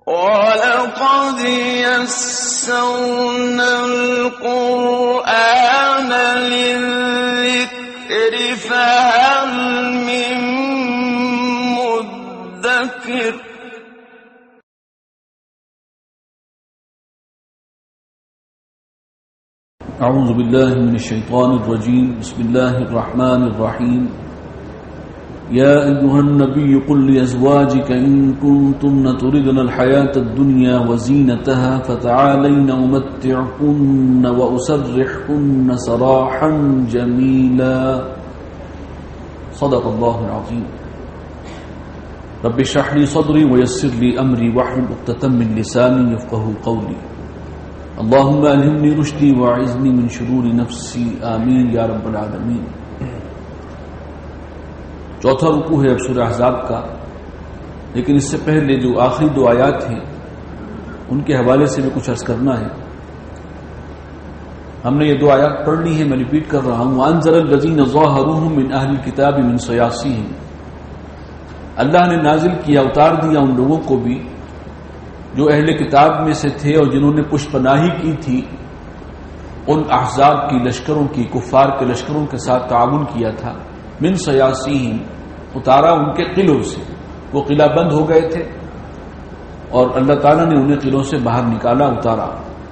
وَلَقَدْ يَسَّرْنَا الْقُرْآنَ لِلذِّكْرِ فَهَلْ مِن مُّدَّكِرٍ اعوذ باللہ من الشیطان الرجیم بسم اللہ الرحمن الرحیم یا ایہا النبی قل لأزواجک ان کنتن تردن الحیاة الدنیا وزینتها فتعالین امتعکن واسرحکن سراحا جمیلا صدق اللہ العظیم رب اشرح لی صدری ویسر لی امری واحلل عقدۃ من لسانی یفقهوا قولی اللهم الہمنی رشدی واعذنی من شرور نفسی آمین یا رب العالمین۔ چوتھا رکوع ہے اب سورہ احزاب کا، لیکن اس سے پہلے جو آخری دو آیات ہیں ان کے حوالے سے بھی کچھ عرض کرنا ہے۔ ہم نے یہ دو آیات پڑھ لی ہیں، میں ریپیٹ کر رہا ہوں۔ وَأَنزَلَ الَّذِينَ ظَاهَرُوهُم مِّنْ أَهْلِ الْكِتَابِ مِنْ صَيَاصِيهِمْ، اللہ نے نازل کیا، اتار دیا ان لوگوں کو بھی جو اہل کتاب میں سے تھے اور جنہوں نے پشت پناہی کی تھی ان احزاب کی لشکروں کی، کفار کے لشکروں کے ساتھ تعاون کیا تھا۔ من صیاصیہم، اتارا ان کے قلعوں سے، وہ قلعہ بند ہو گئے تھے اور اللہ تعالیٰ نے انہیں قلعوں سے باہر نکالا، اتارا۔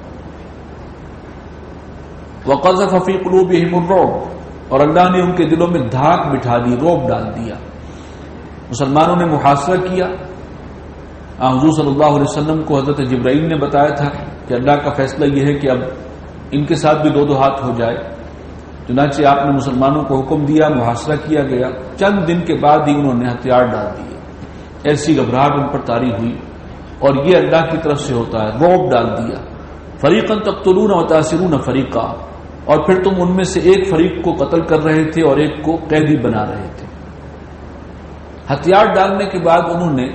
وقذف فی قلوبہم الرعب، اور اللہ نے ان کے دلوں میں دھاک بٹھا دی، رعب ڈال دیا۔ مسلمانوں نے محاصرہ کیا۔ حضور صلی اللہ علیہ وسلم کو حضرت جبرائیل نے بتایا تھا کہ اللہ کا فیصلہ یہ ہے کہ اب ان کے ساتھ بھی دو دو ہاتھ ہو جائے، چنانچہ آپ نے مسلمانوں کو حکم دیا، محاصرہ کیا گیا۔ چند دن کے بعد ہی انہوں نے ہتھیار ڈال دیے، ایسی گھبراہٹ ان پر طاری ہوئی، اور یہ اللہ کی طرف سے ہوتا ہے، رعب ڈال دیا۔ فریقا تقتلون وتاسرون فریقا، اور پھر تم ان میں سے ایک فریق کو قتل کر رہے تھے اور ایک کو قیدی بنا رہے تھے۔ ہتھیار ڈالنے کے بعد انہوں نے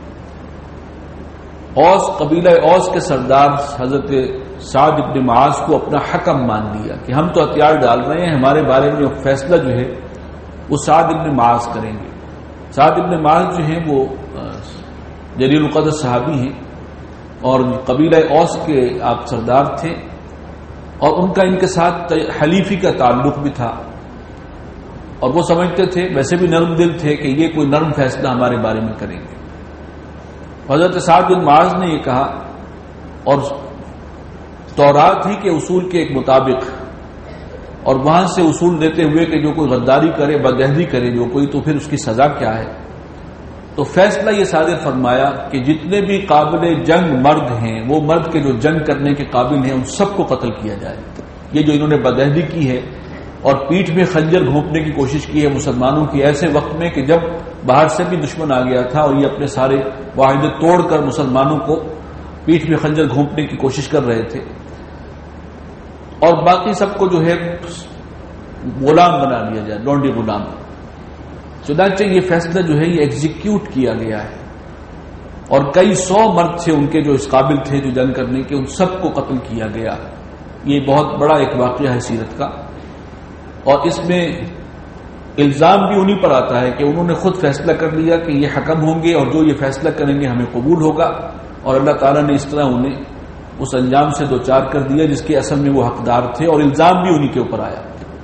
اوس، قبیلہ اوس کے سردار حضرت سعد ابن معاذ کو اپنا حکم مان لیا کہ ہم تو ہتھیار ڈال رہے ہیں، ہمارے بارے میں فیصلہ جو ہے وہ سعد ابن معاذ کریں گے۔ سعد ابن معاذ جو ہیں وہ جلیل القدر صحابی ہیں اور قبیلہ اوس کے آپ سردار تھے، اور ان کا ان کے ساتھ حلیفی کا تعلق بھی تھا، اور وہ سمجھتے تھے، ویسے بھی نرم دل تھے، کہ یہ کوئی نرم فیصلہ ہمارے بارے میں کریں گے۔ حضرت سعد بن معاذ نے یہ کہا، اور تورات ہی کے اصول کے ایک مطابق، اور وہاں سے اصول دیتے ہوئے کہ جو کوئی غداری کرے، بدعہدی کرے جو کوئی، تو پھر اس کی سزا کیا ہے، تو فیصلہ یہ صادر فرمایا کہ جتنے بھی قابل جنگ مرد ہیں، وہ مرد کے جو جنگ کرنے کے قابل ہیں، ان سب کو قتل کیا جائے۔ یہ جو انہوں نے بدعہدی کی ہے اور پیٹھ میں خنجر گھونپنے کی کوشش کی ہے مسلمانوں کی، ایسے وقت میں کہ جب باہر سے بھی دشمن آ گیا تھا اور یہ اپنے سارے معاہدے توڑ کر مسلمانوں کو پیٹھ میں خنجر گھونپنے کی کوشش کر رہے تھے، اور باقی سب کو جو ہے غلام بنا لیا جائے، لونڈی غلام۔ چنانچہ یہ فیصلہ جو ہے یہ ایگزیکیوٹ کیا گیا ہے، اور کئی سو مرد تھے ان کے جو اس قابل تھے جو جنگ کرنے کے، ان سب کو قتل کیا گیا۔ یہ بہت بڑا ایک واقعہ ہے سیرت کا، اور اس میں الزام بھی انہی پر آتا ہے کہ انہوں نے خود فیصلہ کر لیا کہ یہ حکم ہوں گے اور جو یہ فیصلہ کریں گے ہمیں قبول ہوگا، اور اللہ تعالیٰ نے اس طرح انہیں اس انجام سے دوچار کر دیا جس کے اصل میں وہ حقدار تھے، اور الزام بھی انہی کے اوپر آیا۔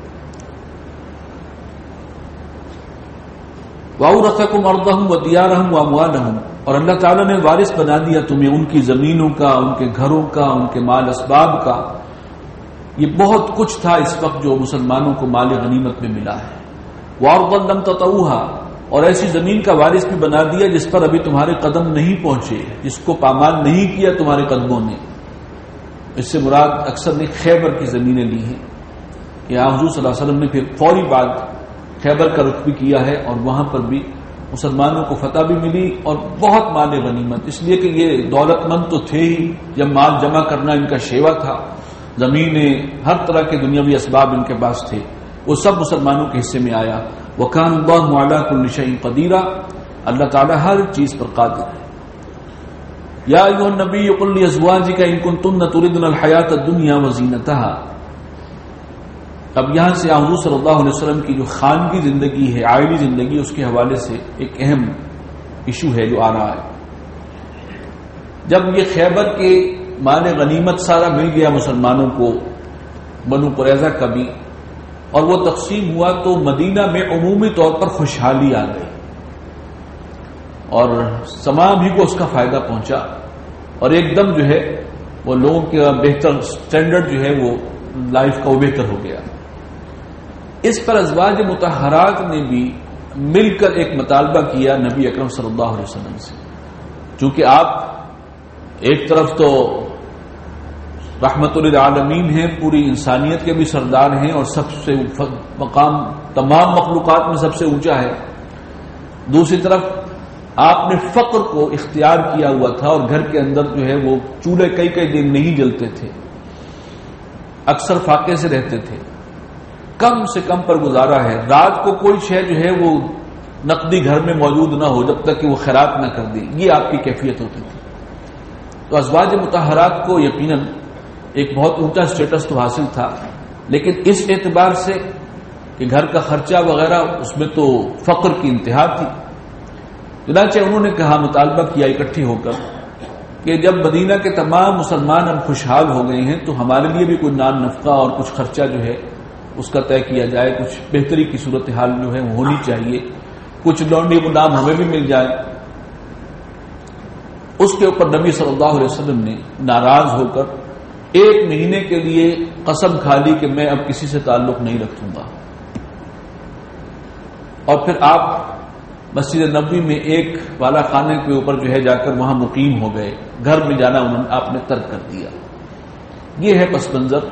وَأَوْرَثَكُمْ أَرْضَهُمْ وَدِيَارَهُمْ وَأَمْوَالَهُمْ، اور اللہ تعالیٰ نے وارث بنا دیا تمہیں ان کی زمینوں کا، ان کے گھروں کا، ان کے مال اسباب کا۔ یہ بہت کچھ تھا اس وقت جو مسلمانوں کو مال غنیمت میں ملا ہے۔ وَأَرْضًا لَمْ تَطَئُوهَا، اور ایسی زمین کا وارث بھی بنا دیا جس پر ابھی تمہارے قدم نہیں پہنچے، جس کو پامال نہیں کیا تمہارے قدموں نے۔ اس سے مراد اکثر نے خیبر کی زمینیں لی ہیں، کہ حضور صلی اللہ علیہ وسلم نے پھر فوری بعد خیبر کا رخ بھی کیا ہے، اور وہاں پر بھی مسلمانوں کو فتح بھی ملی اور بہت مال غنیمت، اس لیے کہ یہ دولت مند تو تھے ہی، جب مال جمع کرنا ان کا شیوا تھا، زمینیں، ہر طرح کے دنیاوی اسباب ان کے پاس تھے، وہ سب مسلمانوں کے حصے میں آیا۔ وَكَانَ اللَّهُ عَلَىٰ كُلِّ شَيْءٍ قَدِيرًا، اللہ تعالیٰ ہر چیز پر قادر ہے۔ یا ایھا النبی قل لأزواجک ان کنتن تردن الحیاۃ الدنیا وزینتها، اب یہاں سے حضور صلی اللہ علیہ وسلم کی جو خانگی زندگی ہے، عائلی زندگی، اس کے حوالے سے ایک اہم ایشو ہے جو آ رہا ہے۔ جب یہ خیبر کے مال غنیمت سارا مل گیا مسلمانوں کو، بنو قریظہ کا بھی، اور وہ تقسیم ہوا تو مدینہ میں عمومی طور پر خوشحالی آ گئی اور تمام ہی کو اس کا فائدہ پہنچا، اور ایک دم جو ہے وہ لوگوں کا بہتر سٹینڈرڈ جو ہے وہ لائف کا وہ بہتر ہو گیا۔ اس پر ازواج مطہرات نے بھی مل کر ایک مطالبہ کیا نبی اکرم صلی اللہ علیہ وسلم سے، چونکہ آپ ایک طرف تو رحمت للعالمین ہیں، پوری انسانیت کے بھی سردار ہیں اور سب سے مقام تمام مخلوقات میں سب سے اونچا ہے، دوسری طرف آپ نے فقر کو اختیار کیا ہوا تھا اور گھر کے اندر جو ہے وہ چولہے کئی کئی دن نہیں جلتے تھے، اکثر فاقے سے رہتے تھے، کم سے کم پر گزارا ہے، رات کو کوئی شے جو ہے وہ نقدی گھر میں موجود نہ ہو جب تک کہ وہ خیرات نہ کر دی، یہ آپ کی کیفیت ہوتی تھی۔ تو ازواج مطہرات کو یقیناً ایک بہت اونچا سٹیٹس تو حاصل تھا، لیکن اس اعتبار سے کہ گھر کا خرچہ وغیرہ اس میں تو فقر کی انتہا تھی۔ چنانچہ انہوں نے کہا، مطالبہ کیا اکٹھی ہو کر کہ جب مدینہ کے تمام مسلمان اب خوشحال ہو گئے ہیں تو ہمارے لیے بھی کوئی نان نفقہ اور کچھ خرچہ جو ہے اس کا طے کیا جائے، کچھ بہتری کی صورتحال جو ہے وہ ہونی چاہیے، کچھ لونڈی غلام ہمیں بھی مل جائے۔ اس کے اوپر نبی صلی اللہ علیہ وسلم نے ناراض ہو کر 1 مہینے کے لیے قسم کھا لی کہ میں اب کسی سے تعلق نہیں رکھوں گا، اور پھر آپ مسجد نبوی میں ایک بالا خانے کے اوپر جو ہے جا کر وہاں مقیم ہو گئے، گھر میں جانا آپ نے ترک کر دیا۔ یہ ہے پس منظر،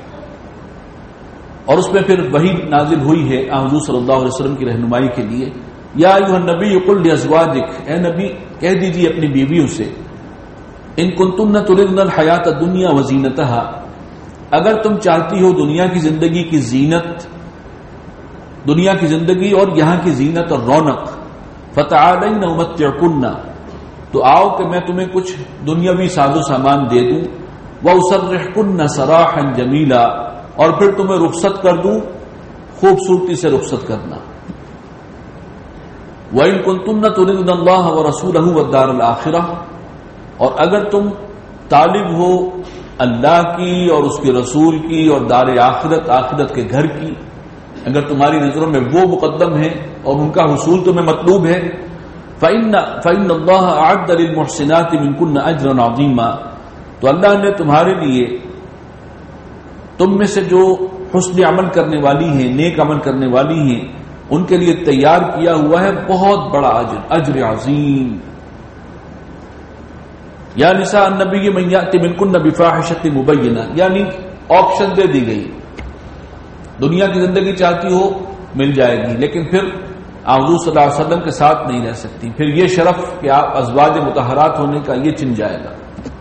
اور اس میں پھر وحی نازل ہوئی ہے حضور صلی اللہ علیہ وسلم کی رہنمائی کے لیے، یا ایھا النبی قل لازواجک، اے نبی کہہ دیجیے اپنی بیویوں سے، ان کنتن تردن الحیات الدنیا وزینتہا، اگر تم چاہتی ہو دنیا کی زندگی کی زینت، دنیا کی زندگی اور یہاں کی زینت اور رونق، فتعالین امتعکن، تو آؤ کہ میں تمہیں کچھ دنیاوی ساز و سامان دے دوں، واسرحکن سراحا جمیلا، اور پھر تمہیں رخصت کر دوں، خوبصورتی سے رخصت کرنا۔ وَإِن كُنتُنَّ تُرِدْنَ اللَّهَ وَرَسُولَهُ وَالدَّارَ الْآخِرَةَ، اور اگر تم طالب ہو اللہ کی اور اس کے رسول کی اور دار آخرت، آخرت کے گھر کی، اگر تمہاری نظروں میں وہ مقدم ہے اور ان کا حصول تمہیں مطلوب ہے، فَإِنَّ اللَّهَ أَعَدَّ لِلْمُحْسِنَاتِ مِنكُنَّ أَجْرًا عَظِيمًا، تو اللہ نے تمہارے لیے تم میں سے جو حسن عمل کرنے والی ہیں، نیک عمل کرنے والی ہیں، ان کے لیے تیار کیا ہوا ہے بہت بڑا اجر، اجر عظیم۔ یا نساء النبی من یأتی منکن بفاحشۃ مبینہ، یعنی آپشن دے دی گئی، دنیا کی زندگی چاہتی ہو مل جائے گی، لیکن پھر حضور صلی اللہ علیہ وسلم کے ساتھ نہیں رہ سکتی، پھر یہ شرف کہ آپ ازواج مطہرات ہونے کا یہ چھن جائے گا،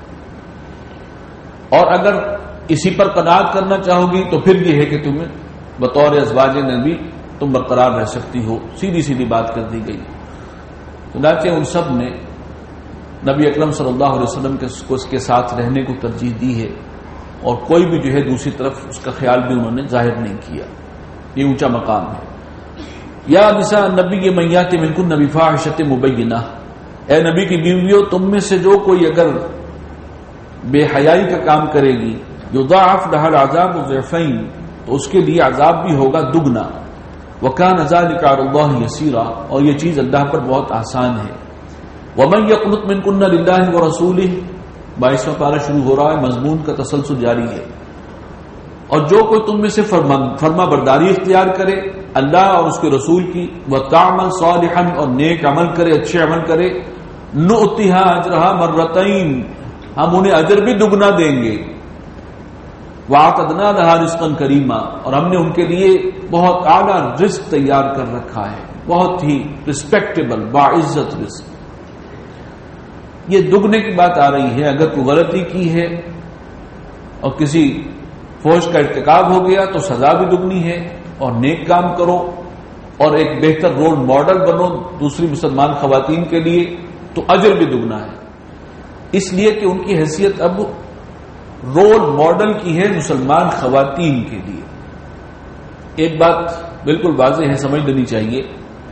اور اگر اسی پر قناعت کرنا چاہو گی تو پھر یہ ہے کہ تمہیں بطور ازواج نبی تم برقرار رہ سکتی ہو، سیدھی سیدھی بات کر دی گئی۔ چنانچہ ان سب نے نبی اکرم صلی اللہ علیہ وسلم کو اس کے ساتھ رہنے کو ترجیح دی ہے، اور کوئی بھی جو ہے دوسری طرف اس کا خیال بھی انہوں نے ظاہر نہیں کیا، یہ اونچا مقام ہے۔ یا نساء النبی من یأتی منکن بفاحشۃ مبینہ، اے نبی کی بیویوں تم میں سے جو کوئی اگر بے حیائی کا کام کرے گی، یضاعف لها العذاب ضعفین، تو اس کے لیے عذاب بھی ہوگا دگنا، وَكَانَ ذَلِكَ عَلَى اللَّهِ يَسِيرًا، اور یہ چیز اللہ پر بہت آسان ہے۔ وَمَن يَقْنُتْ مِنكُنَّ لِلَّهِ وَرَسُولِهِ، 22واں پارہ شروع ہو رہا ہے، مضمون کا تسلسل جاری ہے۔ اور جو کوئی تم میں سے فرما برداری اختیار کرے اللہ اور اس کے رسول کی، وَتَعْمَلْ صَالِحًا، اور نیک عمل کرے، اچھے عمل کرے، نُؤْتِهَا أَجْرَهَا مرتين، ہم انہیں اجر بھی دگنا دیں گے، وَأَعْتَدْنَا لَهَا رِزْقًا كَرِيمًا، اور ہم نے ان کے لیے بہت اعلیٰ رزق تیار کر رکھا ہے، بہت ہی رسپیکٹیبل باعزت رزق۔ یہ دگنے کی بات آ رہی ہے، اگر کوئی غلطی کی ہے اور کسی فوج کا ارتکاب ہو گیا تو سزا بھی دگنی ہے، اور نیک کام کرو اور ایک بہتر رول ماڈل بنو دوسری مسلمان خواتین کے لیے تو اجر بھی دگنا ہے، اس لیے کہ ان کی حیثیت اب رول ماڈل کی ہے مسلمان خواتین کے لیے۔ ایک بات بالکل واضح ہے، سمجھ لینی چاہیے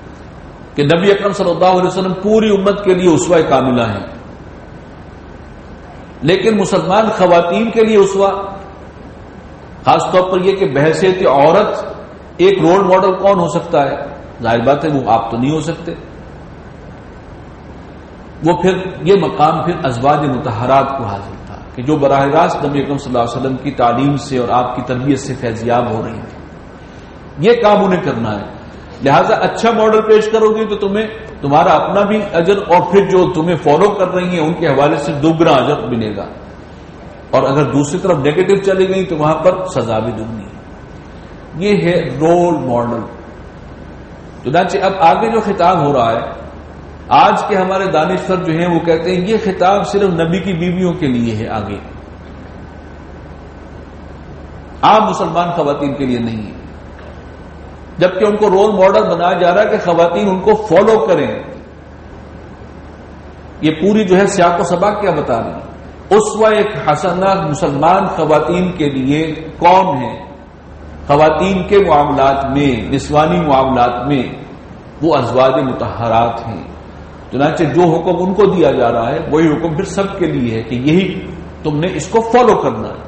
کہ نبی اکرم صلی اللہ علیہ وسلم پوری امت کے لیے اسوہ کاملہ ہیں، لیکن مسلمان خواتین کے لیے اسوہ، خاص طور پر یہ کہ بحیثیت عورت ایک رول ماڈل کون ہو سکتا ہے؟ ظاہر بات ہے وہ آپ تو نہیں ہو سکتے. وہ پھر یہ مقام پھر ازواج مطہرات کو حاصل تھا کہ جو براہ راست نبی اکرم صلی اللہ علیہ وسلم کی تعلیم سے اور آپ کی تربیت سے فیضیاب ہو رہی تھی. یہ کام انہیں کرنا ہے. لہذا اچھا ماڈل پیش کرو گے تو تمہیں تمہارا اپنا بھی اجر، اور پھر جو تمہیں فالو کر رہی ہیں ان کے حوالے سے دوگنا اجر ملے گا. اور اگر دوسری طرف نیگیٹو چلی گئی تو وہاں پر سزا بھی دگنی ہے. یہ ہے رول ماڈل. چنانچہ اب آگے جو خطاب ہو رہا ہے، آج کے ہمارے دانشور جو ہیں وہ کہتے ہیں یہ خطاب صرف نبی کی بیویوں کے لیے ہے، آگے عام مسلمان خواتین کے لیے نہیں ہے، جبکہ ان کو رول ماڈل بنایا جا رہا ہے کہ خواتین ان کو فالو کریں. یہ پوری جو ہے سیاق و سباق کیا بتا رہی ہے. اسوہ ایک حسنہ مسلمان خواتین کے لیے کون ہے؟ خواتین کے معاملات میں، نسوانی معاملات میں وہ ازواج مطہرات ہیں. چنانچہ جو حکم ان کو دیا جا رہا ہے وہی حکم پھر سب کے لیے ہے کہ یہی تم نے اس کو فالو کرنا ہے.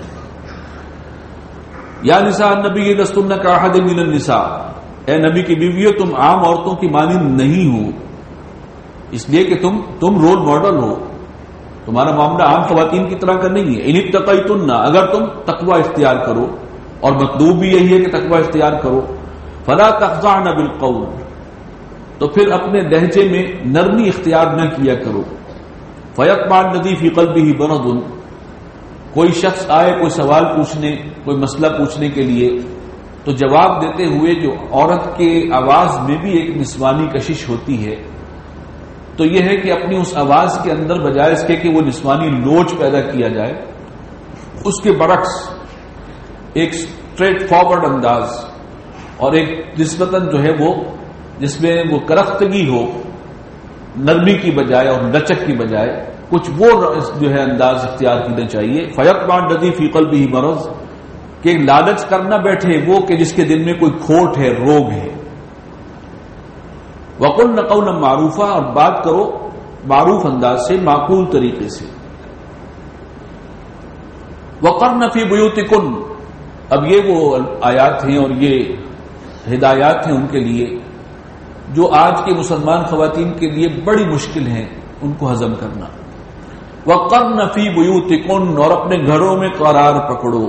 یا نساء النبی لستن کاحد من النساء، اے نبی کی بیویوں تم عام عورتوں کی مانند نہیں ہو، اس لیے کہ تم رول ماڈل ہو. تمہارا معاملہ عام خواتین کی طرح کا نہیں ہے. ان اتقیتن، اگر تم تقوی اختیار کرو، اور مطلوب بھی یہی ہے کہ تقوی اختیار کرو، فلا تخضعن بالقول، تو پھر اپنے لہجے میں نرمی اختیار نہ کیا کرو. فیطمع الذی فی قلبہ مرض، کوئی شخص آئے کوئی سوال پوچھنے، کوئی مسئلہ پوچھنے کے لیے، تو جواب دیتے ہوئے جو عورت کے آواز میں بھی ایک نسوانی کشش ہوتی ہے، تو یہ ہے کہ اپنی اس آواز کے اندر بجائے اس کے کہ وہ نسوانی لوچ پیدا کیا جائے، اس کے برعکس ایک اسٹریٹ فارورڈ انداز اور ایک نسبتاً جو ہے وہ جس میں وہ کرختگی ہو، نرمی کی بجائے اور لچک کی بجائے کچھ وہ جو ہے انداز اختیار کرنا چاہیے. فیطمع الذی فی قلبہ مرض، کہ لالچ کرنا بیٹھے وہ کہ جس کے دل میں کوئی کھوٹ ہے، روگ ہے. وقلن قولا معروفا، اور بات کرو معروف انداز سے، معقول طریقے سے. وقرن فی بیوتکن، اب یہ وہ آیات ہیں اور یہ ہدایات ہیں ان کے لیے جو آج کے مسلمان خواتین کے لیے بڑی مشکل ہیں ان کو ہضم کرنا. وقرن فی بیوتکن، اور اپنے گھروں میں قرار پکڑو.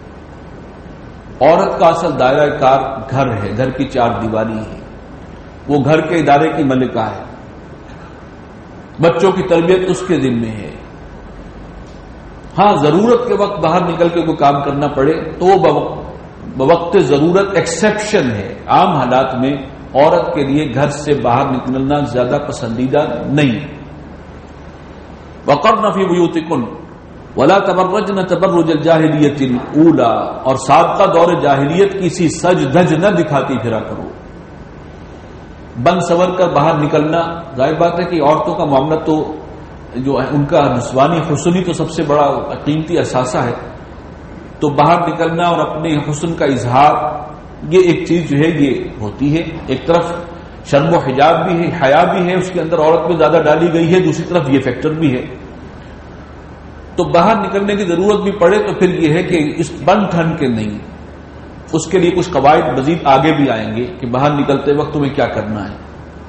عورت کا اصل دائرہ کار گھر ہے، گھر کی چار دیواری ہے، وہ گھر کے ادارے کی ملکہ ہے. بچوں کی تربیت اس کے ذمہ ہے. ہاں ضرورت کے وقت باہر نکل کے کوئی کام کرنا پڑے تو وہ بوقت ضرورت ایکسیپشن ہے. عام حالات میں عورت کے لیے گھر سے باہر نکلنا زیادہ پسندیدہ نہیں. وقرن فی بیوتکن ولا تبرجن تبرج الجاہلیت الاولی، اور سابقہ دور جاہلیت کی سی سج دھج نہ دکھاتی پھرا کرو. بن سور کر باہر نکلنا، ظاہر بات ہے کہ عورتوں کا معاملہ تو جو ہے ان کا نسوانی حسن تو سب سے بڑا قیمتی اثاثہ ہے، تو باہر نکلنا اور اپنے حسن کا اظہار یہ ایک چیز جو ہے یہ ہوتی ہے. ایک طرف شرم و حجاب بھی ہے، حیا بھی ہے، اس کے اندر عورت میں زیادہ ڈالی گئی ہے، دوسری طرف یہ فیکٹر بھی ہے. تو باہر نکلنے کی ضرورت بھی پڑے تو پھر یہ ہے کہ اس بن ٹھن کے نہیں، اس کے لیے کچھ قواعد مزید آگے بھی آئیں گے کہ باہر نکلتے وقت تمہیں کیا کرنا ہے.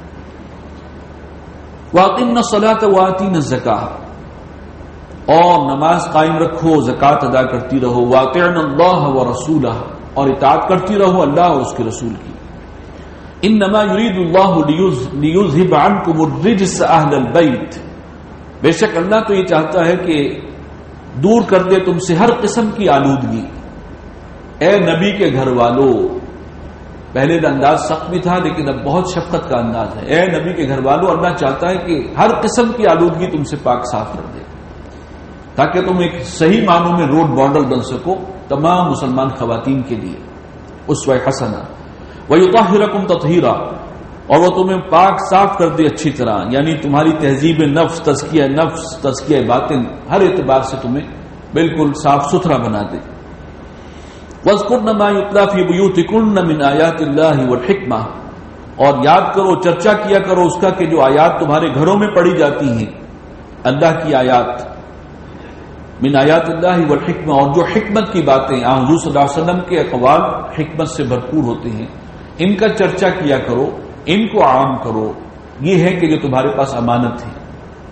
وَأَقِمْنَ الصَّلَاةَ وَآتِينَ الزَّكَاةَ، اور نماز قائم رکھو، زکات ادا کرتی رہو. وَأَطِعْنَ اللَّهَ وَرَسُولَهُ، اور اطاعت کرتی رہو اللہ اور اس کے رسول کی. إِنَّمَا يُرِيدُ اللَّهُ لِيُذْهِبَ عَنْكُمُ الرِّجْسَ أَهْلَ الْبَيْتِ، بے شک اللہ تو یہ چاہتا ہے کہ دور کر دے تم سے ہر قسم کی آلودگی. اے نبی کے گھر والو، پہلے انداز سخت بھی تھا لیکن اب بہت شفقت کا انداز ہے. اے نبی کے گھر والو، اللہ چاہتا ہے کہ ہر قسم کی آلودگی تم سے پاک صاف کر دے تاکہ تم ایک صحیح معنوں میں رول ماڈل بن سکو تمام مسلمان خواتین کے لیے، اسوہ حسنہ. وَيُطَهِّرَكُمْ تَطْهِيرًا، اور وہ تمہیں پاک صاف کر دے اچھی طرح، یعنی تمہاری تہذیب نفس، تزکیہ باطن، ہر اعتبار سے تمہیں بالکل صاف ستھرا بنا دے. وَاذْكُرْنَ مَا يُتْلَىٰ فِي بُيُوتِكُنَّ مِنْ آيَاتِ اللَّهِ وَالْحِكْمَةِ، اور یاد کرو، چرچا کیا کرو اس کا کہ جو آیات تمہارے گھروں میں پڑھی جاتی ہیں، اللہ کی آیات، من آیات اللہ والحکمہ، اور جو حکمت کی باتیں حضور صلی اللہ علیہ وسلم کے اقوال حکمت سے بھرپور ہوتے ہیں، ان کا چرچا کیا کرو، ان کو عام کرو، یہ ہے کہ جو تمہارے پاس امانت ہے۔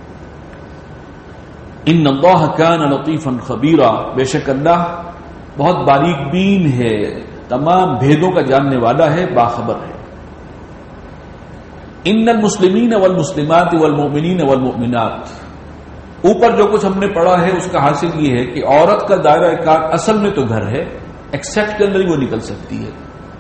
ان اللہ کان لطیفا خبیرا، بے شک اللہ بہت باریک بین ہے، تمام بھیدوں کا جاننے والا ہے، باخبر ہے۔ ان المسلمین والمسلمات والمؤمنین والمؤمنات، اوپر جو کچھ ہم نے پڑھا ہے اس کا حاصل یہ ہے کہ عورت کا دائرہ کار اصل میں تو گھر ہے، ایکسیپٹ کے اندر ہی وہ نکل سکتی ہے۔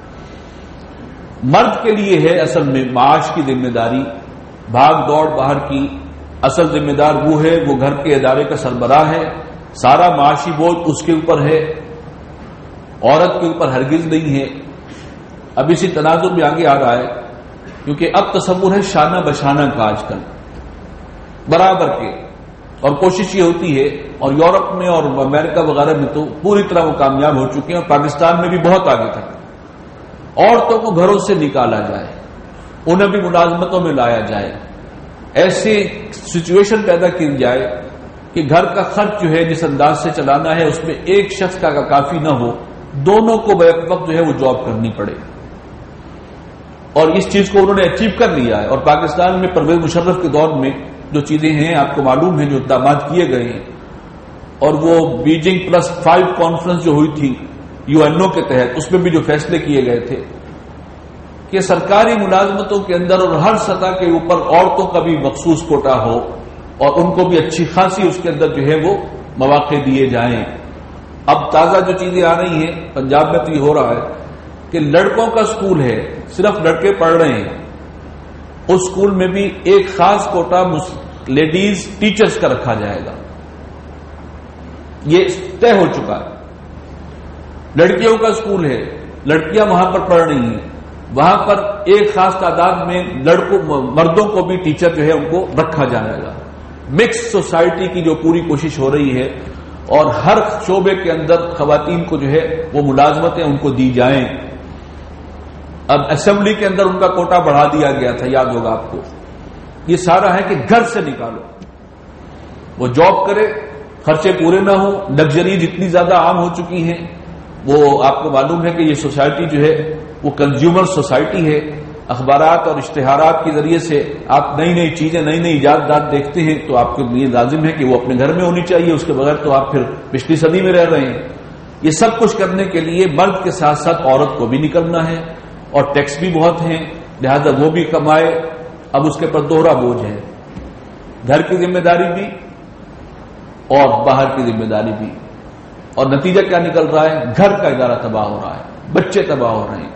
مرد کے لیے ہے اصل میں معاش کی ذمہ داری، بھاگ دوڑ باہر کی، اصل ذمہ دار وہ ہے، وہ گھر کے ادارے کا سربراہ ہے، سارا معاشی بوجھ اس کے اوپر ہے، عورت کے اوپر ہرگز نہیں ہے۔ اب اسی تناظر میں آگے آ رہا ہے، کیونکہ اب تصور ہے شانہ بشانہ کا آج کل برابر کے، اور کوشش یہ ہوتی ہے، اور یورپ میں اور امریکہ وغیرہ میں تو پوری طرح وہ کامیاب ہو چکے ہیں، اور پاکستان میں بھی بہت آگے تک عورتوں کو گھروں سے نکالا جائے، انہیں بھی ملازمتوں میں لایا جائے، ایسی سچویشن پیدا کی جائے کہ گھر کا خرچ جو ہے جس انداز سے چلانا ہے اس میں ایک شخص کا کافی نہ ہو، دونوں کو بیک وقت جو ہے وہ جاب کرنی پڑے، اور اس چیز کو انہوں نے اچیو کر لیا ہے۔ اور پاکستان میں پرویز مشرف کے دور میں جو چیزیں ہیں آپ کو معلوم ہے، جو اقدامات کیے گئے ہیں، اور وہ بیجنگ +5 کانفرنس جو ہوئی تھی UNO کے تحت، اس میں بھی جو فیصلے کیے گئے تھے کہ سرکاری ملازمتوں کے اندر اور ہر سطح کے اوپر عورتوں کا بھی مخصوص کوٹا ہو، اور ان کو بھی اچھی خاصی اس کے اندر جو ہے وہ مواقع دیے جائیں۔ اب تازہ جو چیزیں آ رہی ہیں پنجاب میں تو یہ ہو رہا ہے کہ لڑکوں کا اسکول ہے، صرف لڑکے پڑھ رہے ہیں، اس اسکول میں بھی ایک خاص کوٹا لیڈیز ٹیچرز کا رکھا جائے گا، یہ طے ہو چکا ہے۔ لڑکیوں کا اسکول ہے، لڑکیاں وہاں پر پڑھ رہی ہیں، وہاں پر ایک خاص تعداد میں مردوں کو بھی ٹیچر جو ہے ان کو رکھا جائے گا۔ مکس سوسائٹی کی جو پوری کوشش ہو رہی ہے، اور ہر شعبے کے اندر خواتین کو جو ہے وہ ملازمتیں ان کو دی جائیں۔ اب اسمبلی کے اندر ان کا کوٹا بڑھا دیا گیا تھا، یاد ہوگا آپ کو۔ یہ سارا ہے کہ گھر سے نکالو، وہ جاب کرے، خرچے پورے نہ ہوں، لگژریز اتنی زیادہ عام ہو چکی ہیں، وہ آپ کو معلوم ہے کہ یہ سوسائٹی جو ہے وہ کنزیومر سوسائٹی ہے، اخبارات اور اشتہارات کے ذریعے سے آپ نئی نئی چیزیں، نئی نئی ایجادات دیکھتے ہیں، تو آپ کے لیے لازم ہے کہ وہ اپنے گھر میں ہونی چاہیے، اس کے بغیر تو آپ پھر پچھلی صدی میں رہ رہے ہیں۔ یہ سب کچھ کرنے کے لیے مرد کے ساتھ ساتھ عورت کو بھی نکلنا ہے، اور ٹیکس بھی بہت ہیں، لہذا وہ بھی کمائے۔ اب اس کے پر دوہرا بوجھ ہے، گھر کی ذمہ داری بھی اور باہر کی ذمہ داری بھی، اور نتیجہ کیا نکل رہا ہے؟ گھر کا ادارہ تباہ ہو رہا ہے، بچے تباہ ہو رہے ہیں۔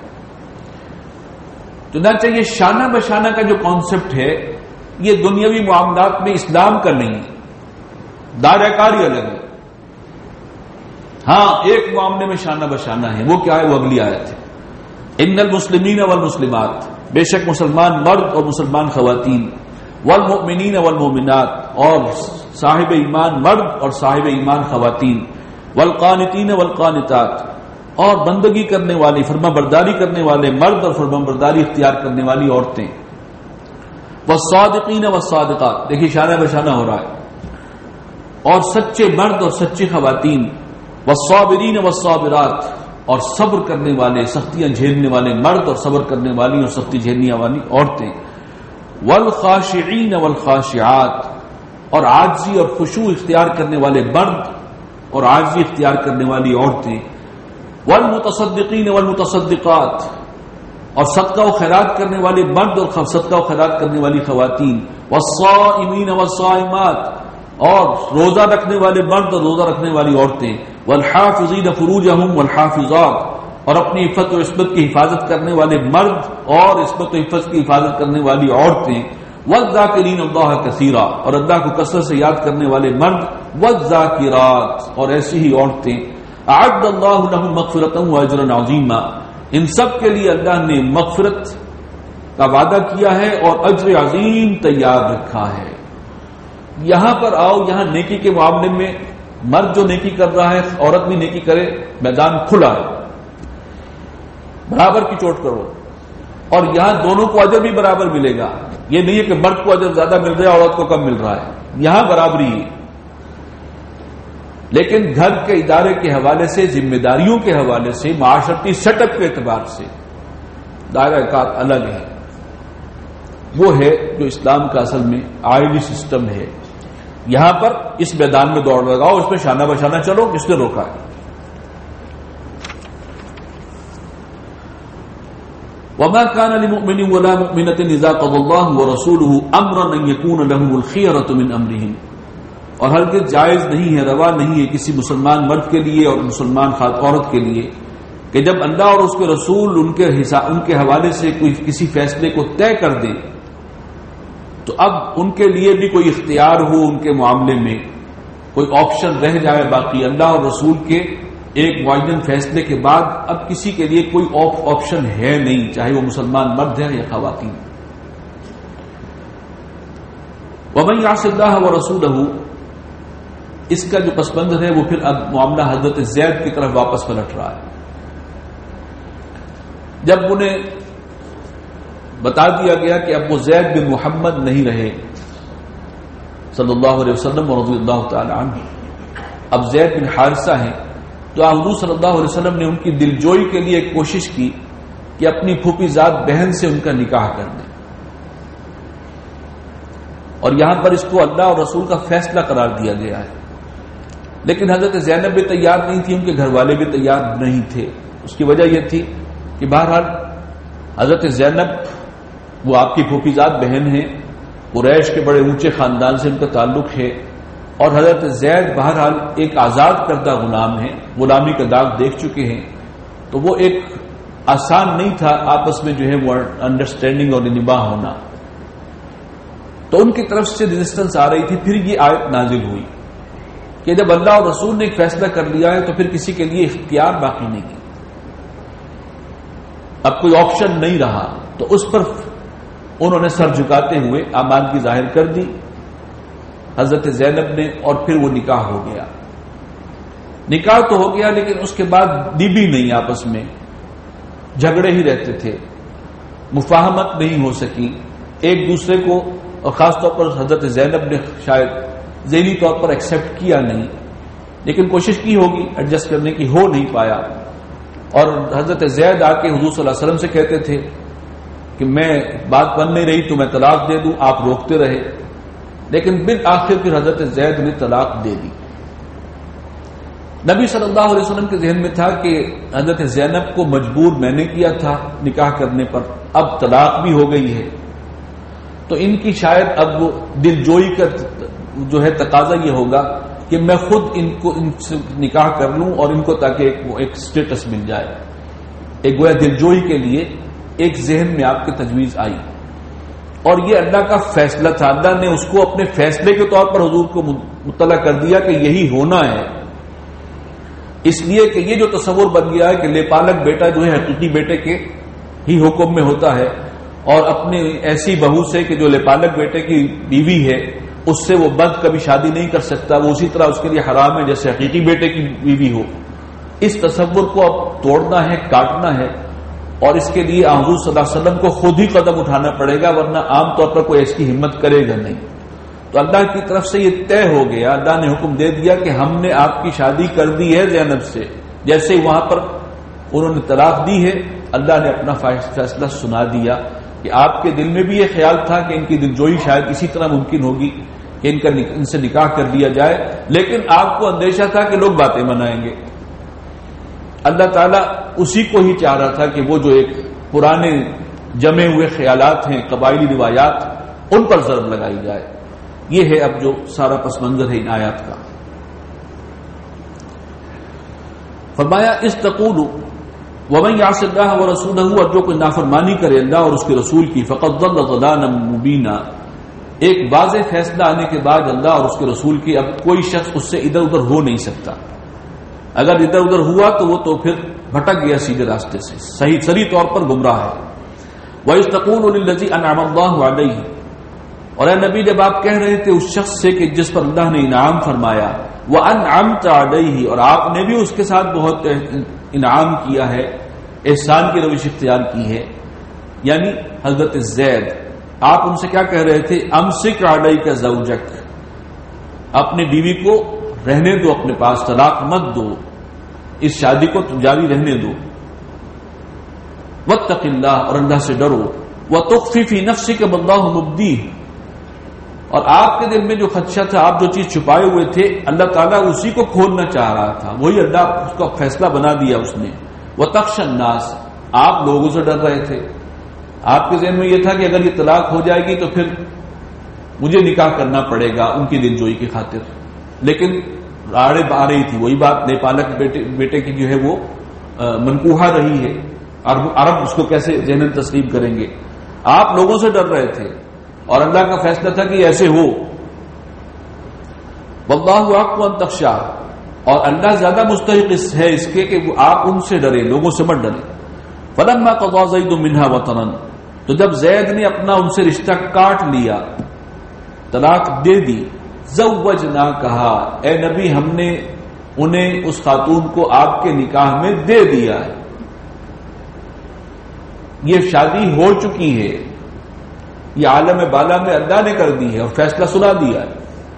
چنانچہ یہ شانہ بشانہ کا جو کانسیپٹ ہے، یہ دنیاوی معاملات میں اسلام کا نہیں ہے، دائرہ کاری الگ ہے۔ ہاں ایک معاملے میں شانہ بشانہ ہے، وہ کیا ہے؟ وہ اگلی آیت ہے، ان المسلمین والمسلمات، بے شک مسلمان مرد اور مسلمان خواتین، والمؤمنین والمؤمنات، اور صاحب ایمان مرد اور صاحب ایمان خواتین، والقانتین والقانتات، اور بندگی کرنے والی، فرما برداری کرنے والے مرد اور فرما برداری اختیار کرنے والی عورتیں، والصادقین والصادقات، دیکھیے شانہ بشانہ ہو رہا ہے، اور سچے مرد اور سچی خواتین، والصابرین والصابرات، اور صبر کرنے والے، سختیاں جھیلنے والے مرد اور صبر کرنے والی اور سختی جھیلنے والی عورتیں، والخاشعین والخاشعات، اور عاجزی اور خشوع اختیار کرنے والے مرد اور عاجزی اختیار کرنے والی عورتیں، والمتصدقین والمتصدقات، اور صدقہ و خیرات کرنے والے مرد اور صدقہ و خیرات کرنے والی خواتین، والصائمین والصائمات، اور روزہ رکھنے والے مرد اور روزہ رکھنے والی عورتیں، والحافظین فروجہم والحافظات، اور اپنی عفت و عصمت کی حفاظت کرنے والے مرد اور عصمت و عفت کی حفاظت کرنے والی عورتیں، والذاکرین اللہ کثیرا، اور اللہ کو کثرت سے یاد کرنے والے مرد، والذاکرات، اور ایسی ہی عورتیں، اعد اللہ لہم مغفرۃ واجرا عظیما، ان سب کے لیے اللہ نے مغفرت کا وعدہ کیا ہے اور اجر عظیم تیار رکھا ہے۔ یہاں پر آؤ، یہاں نیکی کے معاملے میں مرد جو نیکی کر رہا ہے، عورت بھی نیکی کرے، میدان کھلا ہے، برابر کی چوٹ کرو، اور یہاں دونوں کو اجر بھی برابر ملے گا۔ یہ نہیں ہے کہ مرد کو اجر زیادہ مل رہا ہے، عورت کو کم مل رہا ہے، یہاں برابری ہے۔ لیکن گھر کے ادارے کے حوالے سے، ذمہ داریوں کے حوالے سے، معاشرتی سیٹ اپ کے اعتبار سے دائرہ کار الگ ہے. وہ ہے جو اسلام کا اصل میں آئلی سسٹم ہے. یہاں پر اس میدان میں دوڑ لگاؤ، اس میں شانہ بشانہ چلو، کس نے روکا ہے؟ وما كان لمؤمن ولا مؤمنة إذا قضى الله ورسوله أمرا أن يكون لهم الخيرة من أمرهم. اور ہرگز جائز نہیں ہے، روا نہیں ہے کسی مسلمان مرد کے لیے اور مسلمان عورت کے لیے کہ جب اللہ اور اس کے رسول ان کے حوالے سے کوئی کسی فیصلے کو طے کر دے تو اب ان کے لیے بھی کوئی اختیار ہو، ان کے معاملے میں کوئی آپشن رہ جائے باقی. اللہ اور رسول کے ایک معین فیصلے کے بعد اب کسی کے لیے کوئی آپشن ہے نہیں، چاہے وہ مسلمان مرد ہے یا خواتین. وَمَن يَعْصِ اللَّهَ وَرَسُولَهُ، اس کا جو پس منظر ہے وہ پھر اب معاملہ حضرت زید کی طرف واپس پلٹ رہا ہے. جب انہیں بتا دیا گیا کہ اب وہ زید بن محمد نہیں رہے صلی اللہ علیہ وسلم ورضی اللہ تعالی عنہ، اب زید بن حارثہ ہیں، تو حضور صلی اللہ علیہ وسلم نے ان کی دلجوئی کے لیے ایک کوشش کی کہ اپنی پھوپھی زاد بہن سے ان کا نکاح کر دیں. اور یہاں پر اس کو اللہ اور رسول کا فیصلہ قرار دیا گیا ہے. لیکن حضرت زینب بھی تیار نہیں تھی، ان کے گھر والے بھی تیار نہیں تھے. اس کی وجہ یہ تھی کہ بہرحال حضرت زینب وہ آپ کی پھوپھی زاد بہن ہیں، قریش کے بڑے اونچے خاندان سے ان کا تعلق ہے، اور حضرت زید بہرحال ایک آزاد کردہ غلام ہیں، غلامی کا داغ دیکھ چکے ہیں. تو وہ ایک آسان نہیں تھا آپس میں جو ہے وہ انڈرسٹینڈنگ اور نباہ ہونا. تو ان کی طرف سے ریزسٹنس آ رہی تھی. پھر یہ آیت نازل ہوئی کہ جب اللہ اور رسول نے ایک فیصلہ کر لیا ہے تو پھر کسی کے لیے اختیار باقی نہیں ہے، اب کوئی آپشن نہیں رہا. تو اس پر انہوں نے سر جھکاتے ہوئے آمادگی ظاہر کر دی حضرت زینب نے، اور پھر وہ نکاح ہو گیا. نکاح تو ہو گیا لیکن اس کے بعد بھی نہیں، آپس میں جھگڑے ہی رہتے تھے، مفاہمت نہیں ہو سکی ایک دوسرے کو. اور خاص طور پر حضرت زینب نے شاید ذہنی طور پر ایکسپٹ کیا نہیں، لیکن کوشش کی ہوگی ایڈجسٹ کرنے کی، ہو نہیں پایا. اور حضرت زید آ کے حضور صلی اللہ علیہ وسلم سے کہتے تھے کہ میں بات بن نہیں رہی تو میں طلاق دے دوں، آپ روکتے رہے. لیکن بالآخر پھر حضرت زید نے طلاق دے دی. نبی صلی اللہ علیہ وسلم کے ذہن میں تھا کہ حضرت زینب کو مجبور میں نے کیا تھا نکاح کرنے پر، اب طلاق بھی ہو گئی ہے تو ان کی شاید اب وہ دل جوئی کا جو ہے تقاضا یہ ہوگا کہ میں خود ان سے نکاح کر لوں اور ان کو تاکہ ایک سٹیٹس مل جائے. ایک گویا دل جوئی کے لیے ایک ذہن میں آپ کی تجویز آئی، اور یہ اللہ کا فیصلہ تھا. اللہ نے اس کو اپنے فیصلے کے طور پر حضور کو مطلع کر دیا کہ یہی ہونا ہے. اس لیے کہ یہ جو تصور بن گیا ہے کہ لے پالک بیٹا جو ہے حقیقی بیٹے کے ہی حکم میں ہوتا ہے، اور اپنے ایسی بہو سے کہ جو لے پالک بیٹے کی بیوی ہے اس سے وہ مرد کبھی شادی نہیں کر سکتا، وہ اسی طرح اس کے لیے حرام ہے جیسے حقیقی بیٹے کی بیوی ہو. اس تصور کو اب توڑنا ہے، کاٹنا ہے، اور اس کے لیے حضور صلی اللہ علیہ وسلم کو خود ہی قدم اٹھانا پڑے گا، ورنہ عام طور پر کوئی اس کی ہمت کرے گا نہیں. تو اللہ کی طرف سے یہ طے ہو گیا، اللہ نے حکم دے دیا کہ ہم نے آپ کی شادی کر دی ہے زینب سے. جیسے وہاں پر انہوں نے طلاق دی ہے، اللہ نے اپنا فیصلہ سنا دیا کہ آپ کے دل میں بھی یہ خیال تھا کہ ان کی دلجوئی شاید اسی طرح ممکن ہوگی کہ ان سے نکاح کر دیا جائے، لیکن آپ کو اندیشہ تھا کہ لوگ باتیں منائیں گے. اللہ تعالیٰ اسی کو ہی چاہ رہا تھا کہ وہ جو ایک پرانے جمے ہوئے خیالات ہیں، قبائلی روایات، ان پر ضرب لگائی جائے. یہ ہے اب جو سارا پس منظر ہے ان آیات کا. فرمایا استقول ومن یعص اللہ ورسولہ، اور جو کوئی نافرمانی کرے اللہ اور اس کے رسول کی، فقد ضل ضلالا مبینا. ایک واضح فیصلہ آنے کے بعد اللہ اور اس کے رسول کی اب کوئی شخص اس سے ادھر ادھر ہو نہیں سکتا. اگر ادھر ادھر ہوا تو وہ تو پھر بھٹک گیا سیدھے راستے سے، صحیح سری طور پر گمراہ ہے. وَإِذْ تَقُولُ لِلَّذِي أَنْعَمَ اللَّهُ عَلَيْهِ، اور اے نبی جب آپ کہہ رہے تھے اس شخص سے کہ جس پر اللہ نے انعام فرمایا، وَأَنْعَمْتَ عَلَيْهِ، اور آپ نے بھی اس کے ساتھ بہت انعام کیا ہے، احسان کی روش اختیار کی ہے، یعنی حضرت زید. آپ ان سے کیا کہہ رہے تھے؟ امسک علیک زوجک، اپنی بیوی کو رہنے دو اپنے پاس، طلاق مت دو، اس شادی کو تم جاری رہنے دو. واتق اللہ، اور اللہ سے ڈرو. وتخفی فی نفسک ما اللہ مبدیہ، اور آپ کے دل میں جو خدشہ تھا، آپ جو چیز چھپائے ہوئے تھے، اللہ تعالیٰ اسی کو کھولنا چاہ رہا تھا، وہی اللہ اس کا فیصلہ بنا دیا اس نے. وتخشى الناس، آپ لوگوں سے ڈر رہے تھے، آپ کے ذہن میں یہ تھا کہ اگر یہ طلاق ہو جائے گی تو پھر مجھے نکاح کرنا پڑے گا ان کی دلجوئی کی خاطر. لیکن آڑے آ رہی تھی وہی بات، نیپالک بیٹے کی جو ہے وہ منکوحہ رہی ہے، عرب اس کو کیسے ذہن تسلیم کریں گے. آپ لوگوں سے ڈر رہے تھے اور اللہ کا فیصلہ تھا کہ ایسے ہو. واللہ احق ان تخشى، اور اللہ زیادہ مستحق ہے اس کے کہ آپ ان سے ڈریں، لوگوں سے مت ڈریں. فلما قضى زید منها وطرا، تو جب زید نے اپنا ان سے رشتہ کاٹ لیا، طلاق دے دی، زوجنا، کہا اے نبی ہم نے انہیں اس خاتون کو آپ کے نکاح میں دے دیا ہے، یہ شادی ہو چکی ہے، یہ عالم بالا میں اللہ نے کر دی ہے اور فیصلہ سنا دیا ہے.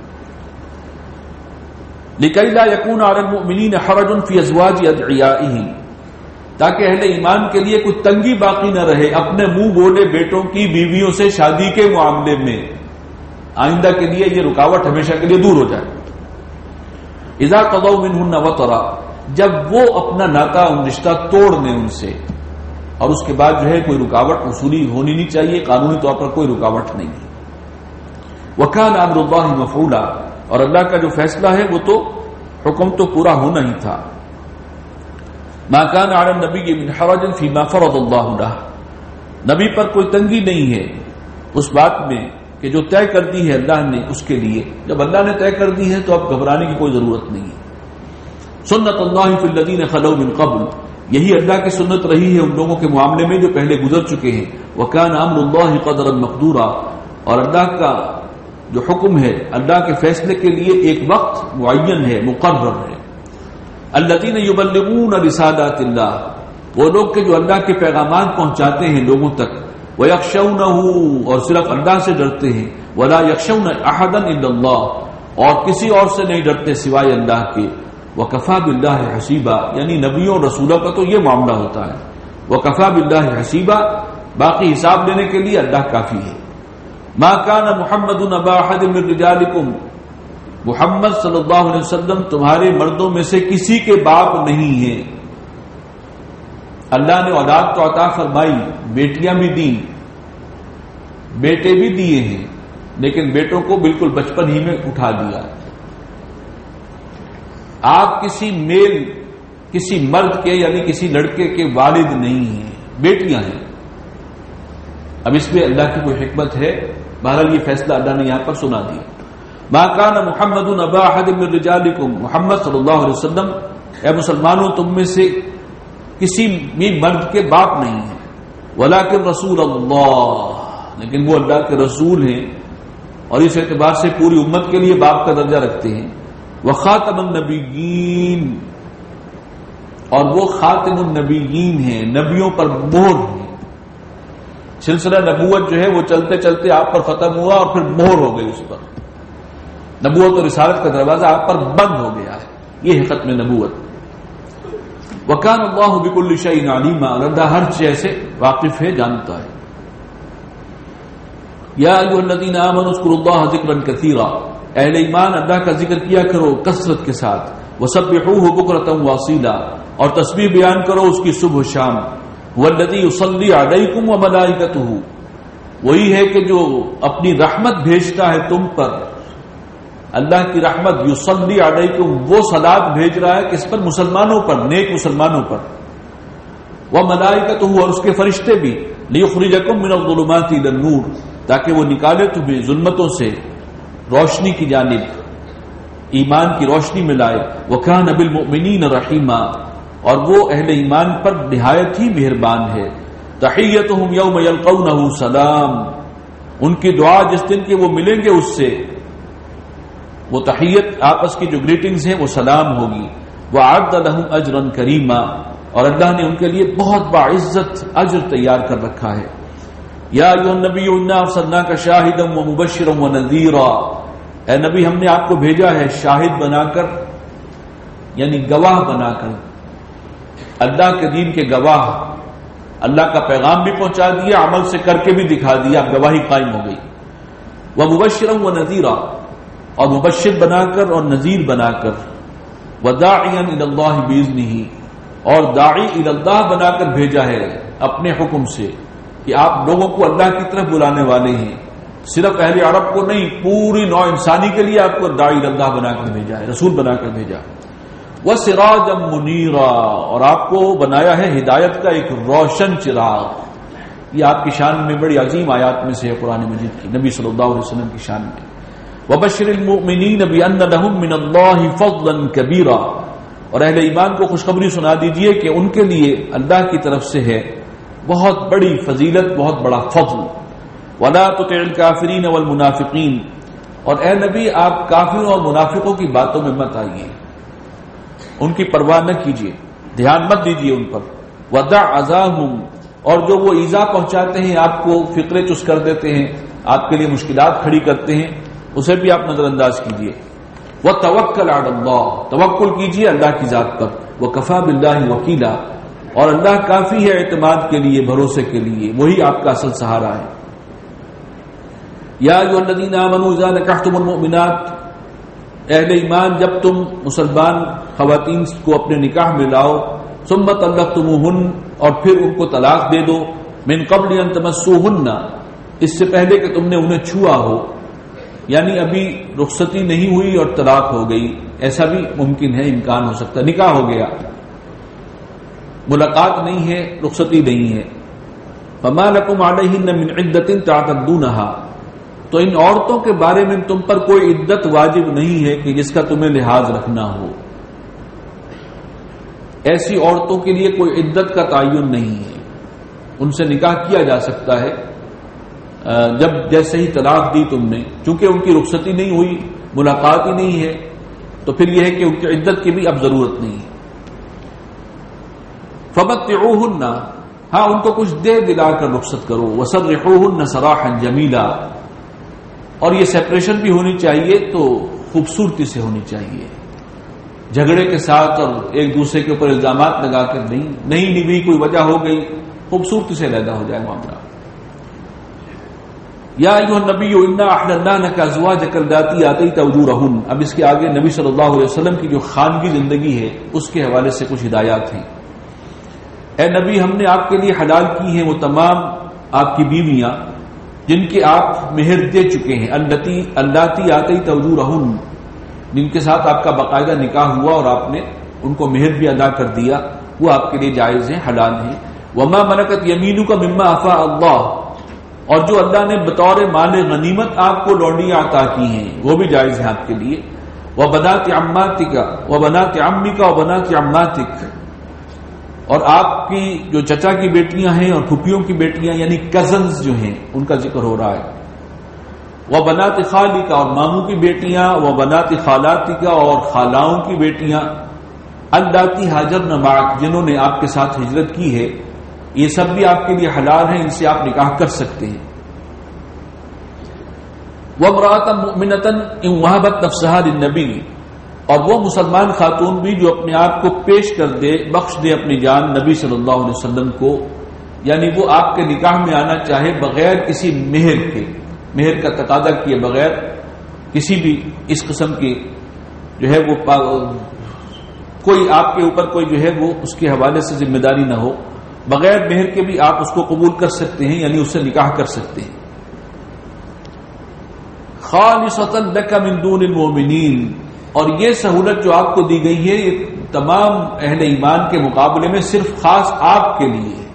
لِكَيْ لَا يَكُونَ عَلَى الْمُؤْمِنِينَ حَرَجٌ فِي أَزْوَاجِ أَدْعِيَائِهِمْ، تاکہ اہل ایمان کے لیے کوئی تنگی باقی نہ رہے اپنے منہ بولے بیٹوں کی بیویوں سے شادی کے معاملے میں، آئندہ کے لیے یہ رکاوٹ ہمیشہ کے لیے دور ہو جائے. اذا قضوا منهن وطرا، جب وہ اپنا ناطہ رشتہ توڑ دیں ان سے، اور اس کے بعد جو ہے کوئی رکاوٹ اصولی ہونی نہیں چاہیے، قانونی طور پر کوئی رکاوٹ نہیں ہے. وکان امر اللہ مفعولا، اور اللہ کا جو فیصلہ ہے وہ تو حکم تو پورا ہونا ہی تھا. ما کان علی النبی من حرج فیما فرض اللہ له، نبی پر کوئی تنگی نہیں ہے اس بات میں کہ جو طے کر دی ہے اللہ نے اس کے لیے. جب اللہ نے طے کر دی ہے تو اب گھبرانے کی کوئی ضرورت نہیں ہے. سنت اللہ فی الذین خلوا من قبل، یہی اللہ کی سنت رہی ہے ان لوگوں کے معاملے میں جو پہلے گزر چکے ہیں. وکان امر اللہ قدرا مقدورا، اور اللہ کا جو حکم ہے، اللہ کے فیصلے کے لیے ایک وقت معین ہے، مقرر ہے. الذین یبلغون رسالات اللہ، وہ لوگ کہ جو اللہ کے پیغامات پہنچاتے ہیں لوگوں تک. وَيَخْشَوْنَهُ، اور صرف اللہ سے ڈرتے ہیں. وَلَا يَخْشَوْنَ أَحَدًا إِلَّا اللَّهُ، اور کسی اور سے نہیں ڈرتے سوائے اللہ کے. وَكَفَى بِاللَّهِ حَسِيبًا، یعنی نبیوں اور رسولوں کا تو یہ معاملہ ہوتا ہے. وَكَفَى بِاللَّهِ حَسِيبًا، باقی حساب لینے کے لیے اللہ کافی ہے. مَا كَانَ مُحَمَّدٌ أَبَا أَحَدٍ مِّن رِّجَالِكُمْ، محمد صلی اللہ علیہ وسلم تمہارے مردوں میں سے کسی کے باپ نہیں ہیں. اللہ نے اولاد تو عطا فرمائی، بیٹیاں بھی دیں، بیٹے بھی دیے ہیں، لیکن بیٹوں کو بالکل بچپن ہی میں اٹھا دیا. آپ کسی مرد کے یعنی کسی لڑکے کے والد نہیں ہیں، بیٹیاں ہیں. اب اس میں اللہ کی کوئی حکمت ہے، بہرحال یہ فیصلہ اللہ نے یہاں پر سنا دیا. ما کان محمد ابا احد من رجالکم، محمد صلی اللہ علیہ وسلم اے مسلمانوں تم میں سے کسی بھی مرد کے باپ نہیں ہیں. ولکن رسول اللہ، لیکن وہ اللہ کے رسول ہیں اور اس اعتبار سے پوری امت کے لیے باپ کا درجہ رکھتے ہیں. وخاتم النبیین، اور وہ خاتم النبیین ہیں، نبیوں پر مہر ہیں. سلسلہ نبوت جو ہے وہ چلتے چلتے آپ پر ختم ہوا اور پھر مہر ہو گئی اس پر. نبوت اور رسالت کا دروازہ آپ پر بند ہو گیا ہے، یہ ہے ختم نبوت. وَكَانَ اللَّهُ بِكُلِّ شَيْءٍ عَلِيمًا، اللہ ہر چیز سے واقف ہے، جانتا ہے. یا ایھا الذین آمنوا اذکروا اللہ ذکرا کثیرا، اہل ایمان اللہ کا ذکر کیا کرو کثرت کے ساتھ. وسبحوہ بکرۃ واصیلا، اور تسبیح بیان کرو اس کی صبح و شام. والذی یصلی علیکم وملائکتہ، وہی ہے کہ جو اپنی رحمت بھیجتا ہے تم پر. اللہ کی رحمت، یصلی علیکم، وہ صلاۃ بھیج رہا ہے کس پر؟ مسلمانوں پر، نیک مسلمانوں پر. وملائکتہ، اور اس کے فرشتے بھی. لیخرجکم من الظلمات الی النور، تاکہ وہ نکالے تمہیں ظلمتوں سے روشنی کی جانب، ایمان کی روشنی میں لائے. وکان بالمؤمنین رحیما، اور وہ اہل ایمان پر نہایت ہی مہربان ہے. تحیتہم یوم یلقونہ سلام، ان کی دعا جس دن کے وہ ملیں گے اس سے، وہ تحیت آپس کی جو گریٹنگز ہیں وہ سلام ہوگی. وَأَعَدَّ لَهُمْ أَجْرًا كَرِيمًا، اور اللہ نے ان کے لیے بہت باعزت اجر تیار کر رکھا ہے. یا ایھا النبی انا ارسلناک شاہدا ومبشرا ونذیرا، اے نبی ہم نے آپ کو بھیجا ہے شاہد بنا کر، یعنی گواہ بنا کر، اللہ کے دین کے گواہ، اللہ کا پیغام بھی پہنچا دیا، عمل سے کر کے بھی دکھا دیا، گواہی قائم ہو گئی۔ وَمُبَشِّرًا وَنَذِيرًا، اور مبشر بنا کر اور نذیر بنا کر، وَدَاعِيًا إِلَى اللَّهِ بِإِذْنِهِ، اور داعی الی اللہ بنا کر بھیجا ہے اپنے حکم سے، کہ آپ لوگوں کو اللہ کی طرف بلانے والے ہیں، صرف اہل عرب کو نہیں، پوری نوع انسانی کے لیے آپ کو داعی الی اللہ بنا کر بھیجا ہے، رسول بنا کر بھیجا۔ وَسِرَاجًا مُنِيرًا، اور آپ کو بنایا ہے ہدایت کا ایک روشن چراغ۔ یہ آپ کی شان میں بڑی عظیم آیات میں سے ہے قرآن مجید کی، نبی صلی اللہ علیہ وسلم کی شان میں۔ وَبَشِّرِ الْمُؤْمِنِينَ بِأَنَّ لَهُم مِّنَ اللَّهِ فَضْلًا كَبِيرًا، اور اہل ایمان کو خوشخبری سنا دیجئے کہ ان کے لیے اللہ کی طرف سے ہے بہت بڑی فضیلت، بہت بڑا فضل۔ وَلَا تُطِعِ الْكَافِرِينَ وَالْمُنَافِقِينَ، اور اے نبی آپ کافروں اور منافقوں کی باتوں میں مت آئیے، ان کی پرواہ نہ کیجیے، دھیان مت دیجیے ان پر۔ وَدَعْ عَذَاهُمْ، اور جو وہ ایذا پہنچاتے ہیں، آپ کو فقرے چس کر دیتے ہیں، آپ کے لیے مشکلات کھڑی کرتے ہیں، اسے بھی آپ نظر انداز کیجیے۔ وَتَوَكَّلْ عَلَى اللَّهِ، توکل کیجیے اللہ کی ذات پر۔ وَكَفَى بِاللَّهِ وَكِيلًا، اور اللہ کافی ہے اعتماد کے لیے، بھروسے کے لیے، وہی آپ کا اصل سہارا ہے۔ یا ایھا الذین آمنوا اذا نکحتم المؤمنات، اہل ایمان جب تم مسلمان خواتین کو اپنے نکاح میں لاؤ، ثم طلقتموہن، اور پھر ان کو طلاق دے دو، من قبل ان تمسوہن، اس سے پہلے کہ تم نے انہیں چھوا ہو، یعنی ابھی رخصتی نہیں ہوئی اور طلاق ہو گئی، ایسا بھی ممکن ہے، امکان ہو سکتا ہے، نکاح ہو گیا، ملاقات نہیں ہے، رخصتی نہیں ہے۔ فما لکم علیہن من عدۃ تعتدونها، تو ان عورتوں کے بارے میں تم پر کوئی عدت واجب نہیں ہے کہ جس کا تمہیں لحاظ رکھنا ہو، ایسی عورتوں کے لیے کوئی عدت کا تعین نہیں ہے، ان سے نکاح کیا جا سکتا ہے جب جیسے ہی طلاق دی تم نے، چونکہ ان کی رخصتی نہیں ہوئی، ملاقات ہی نہیں ہے، تو پھر یہ ہے کہ ان کی عدت کی بھی اب ضرورت نہیں ہے۔ فَمَتِّعُوهُنَّ، ہاں ان کو کچھ دے دلا کر رخصت کرو، وَسَرِّحُوهُنَّ سَرَاحًا جَمِيلًا، اور یہ سیپریشن بھی ہونی چاہیے تو خوبصورتی سے ہونی چاہیے، جھگڑے کے ساتھ اور ایک دوسرے کے اوپر الزامات لگا کر نہیں نبھی کوئی وجہ ہو گئی، خوبصورتی سے علیحدہ ہو جائے معاملہ۔ یا ایھا النبی انا احللنا لک ازواجک اللاتی آتیت اجورہن، اب اس کے آگے نبی صلی اللہ علیہ وسلم کی جو خانگی زندگی ہے اس کے حوالے سے کچھ ہدایات ہیں۔ اے نبی ہم نے آپ کے لیے حلال کی ہیں وہ تمام آپ کی بیویاں جن کے آپ مہر دے چکے ہیں، اللاتی آتیت اجورہن، جن کے ساتھ آپ کا باقاعدہ نکاح ہوا اور آپ نے ان کو مہر بھی ادا کر دیا، وہ آپ کے لیے جائز ہیں، حلال ہیں۔ وما ملکت یمینک مما افاء اللہ، اور جو اللہ نے بطور مال غنیمت آپ کو لونڈیاں عطا کی ہیں وہ بھی جائز ہیں آپ کے لیے۔ وبنات عماتک وبنات عمک وبنات عماتک، اور آپ کی جو چچا کی بیٹیاں ہیں اور پھوپھیوں کی بیٹیاں یعنی کزنز جو ہیں ان کا ذکر ہو رہا ہے۔ وبنات خالک، اور ماموں کی بیٹیاں، وبنات خالاتک، اور خالاؤں کی بیٹیاں، اللاتی ہاجرن معک، جنہوں نے آپ کے ساتھ ہجرت کی ہے، یہ سب بھی آپ کے لیے حلال ہیں، ان سے آپ نکاح کر سکتے ہیں۔ وامرأة مؤمنة إن وهبت نفسها للنبي، اور وہ مسلمان خاتون بھی جو اپنے آپ کو پیش کر دے، بخش دے اپنی جان نبی صلی اللہ علیہ وسلم کو، یعنی وہ آپ کے نکاح میں آنا چاہے بغیر کسی مہر کے، مہر کا تقاضا کیے بغیر، کسی بھی اس قسم کی جو ہے وہ کوئی آپ کے اوپر کوئی جو ہے وہ اس کے حوالے سے ذمہ داری نہ ہو، بغیر مہر کے بھی آپ اس کو قبول کر سکتے ہیں، یعنی اس سے نکاح کر سکتے ہیں۔ خالصۃ لک من دون المؤمنین، اور یہ سہولت جو آپ کو دی گئی ہے یہ تمام اہل ایمان کے مقابلے میں صرف خاص آپ کے لیے ہے۔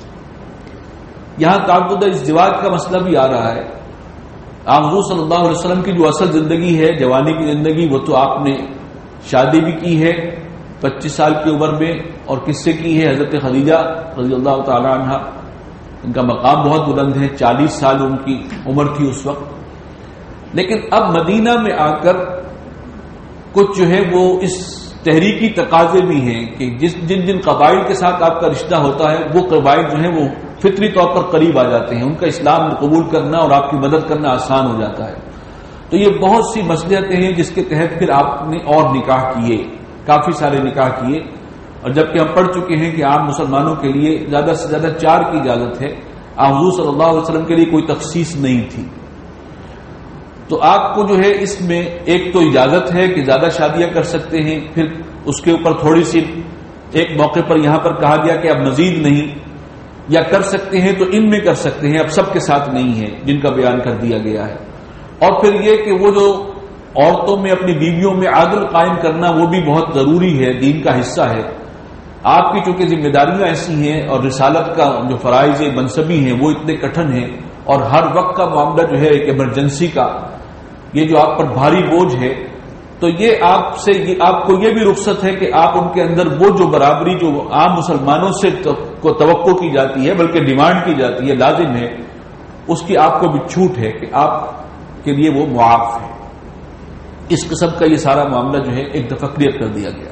یہاں تعدد ازدواج کا مسئلہ بھی آ رہا ہے۔ آپ حضور صلی اللہ علیہ وسلم کی جو اصل زندگی ہے، جوانی کی زندگی، وہ تو آپ نے شادی بھی کی ہے 25 سال کی عمر میں، اور کس سے کی ہے؟ حضرت خدیجہ رضی اللہ تعالی عنہا، ان کا مقام بہت بلند ہے، 40 سال ان کی عمر تھی اس وقت۔ لیکن اب مدینہ میں آ کر کچھ جو ہے وہ اس تحریکی تقاضے بھی ہیں کہ جن جن قبائل کے ساتھ آپ کا رشتہ ہوتا ہے وہ قبائل جو ہیں وہ فطری طور پر قریب آ جاتے ہیں، ان کا اسلام قبول کرنا اور آپ کی مدد کرنا آسان ہو جاتا ہے۔ تو یہ بہت سی مصلحتیں ہیں جس کے تحت پھر آپ نے اور نکاح کیے، کافی سارے نکاح کیے، اور جبکہ ہم پڑھ چکے ہیں کہ عام مسلمانوں کے لیے زیادہ سے زیادہ 4 کی اجازت ہے، حضور صلی اللہ علیہ وسلم کے لیے کوئی تخصیص نہیں تھی۔ تو آپ کو جو ہے اس میں ایک تو اجازت ہے کہ زیادہ شادیاں کر سکتے ہیں، پھر اس کے اوپر تھوڑی سی ایک موقع پر یہاں پر کہا گیا کہ اب مزید نہیں، یا کر سکتے ہیں تو ان میں کر سکتے ہیں، اب سب کے ساتھ نہیں ہے جن کا بیان کر دیا گیا ہے۔ اور پھر یہ کہ وہ جو عورتوں میں اپنی بیویوں میں عدل قائم کرنا وہ بھی بہت ضروری ہے، دین کا حصہ ہے۔ آپ کی چونکہ ذمہ داریاں ایسی ہیں اور رسالت کا جو فرائض منصبی ہیں وہ اتنے کٹھن ہیں، اور ہر وقت کا معاملہ جو ہے ایک ایمرجنسی کا، یہ جو آپ پر بھاری بوجھ ہے، تو یہ آپ کو یہ بھی رخصت ہے کہ آپ ان کے اندر وہ جو برابری جو عام مسلمانوں سے کو توقع کی جاتی ہے، بلکہ ڈیمانڈ کی جاتی ہے، لازم ہے، اس کی آپ کو بھی چھوٹ ہے کہ آپ کے لیے وہ معاف ہے۔ اس قسم کا یہ سارا معاملہ جو ہے ایک دفعہ کلیئر کر دیا گیا۔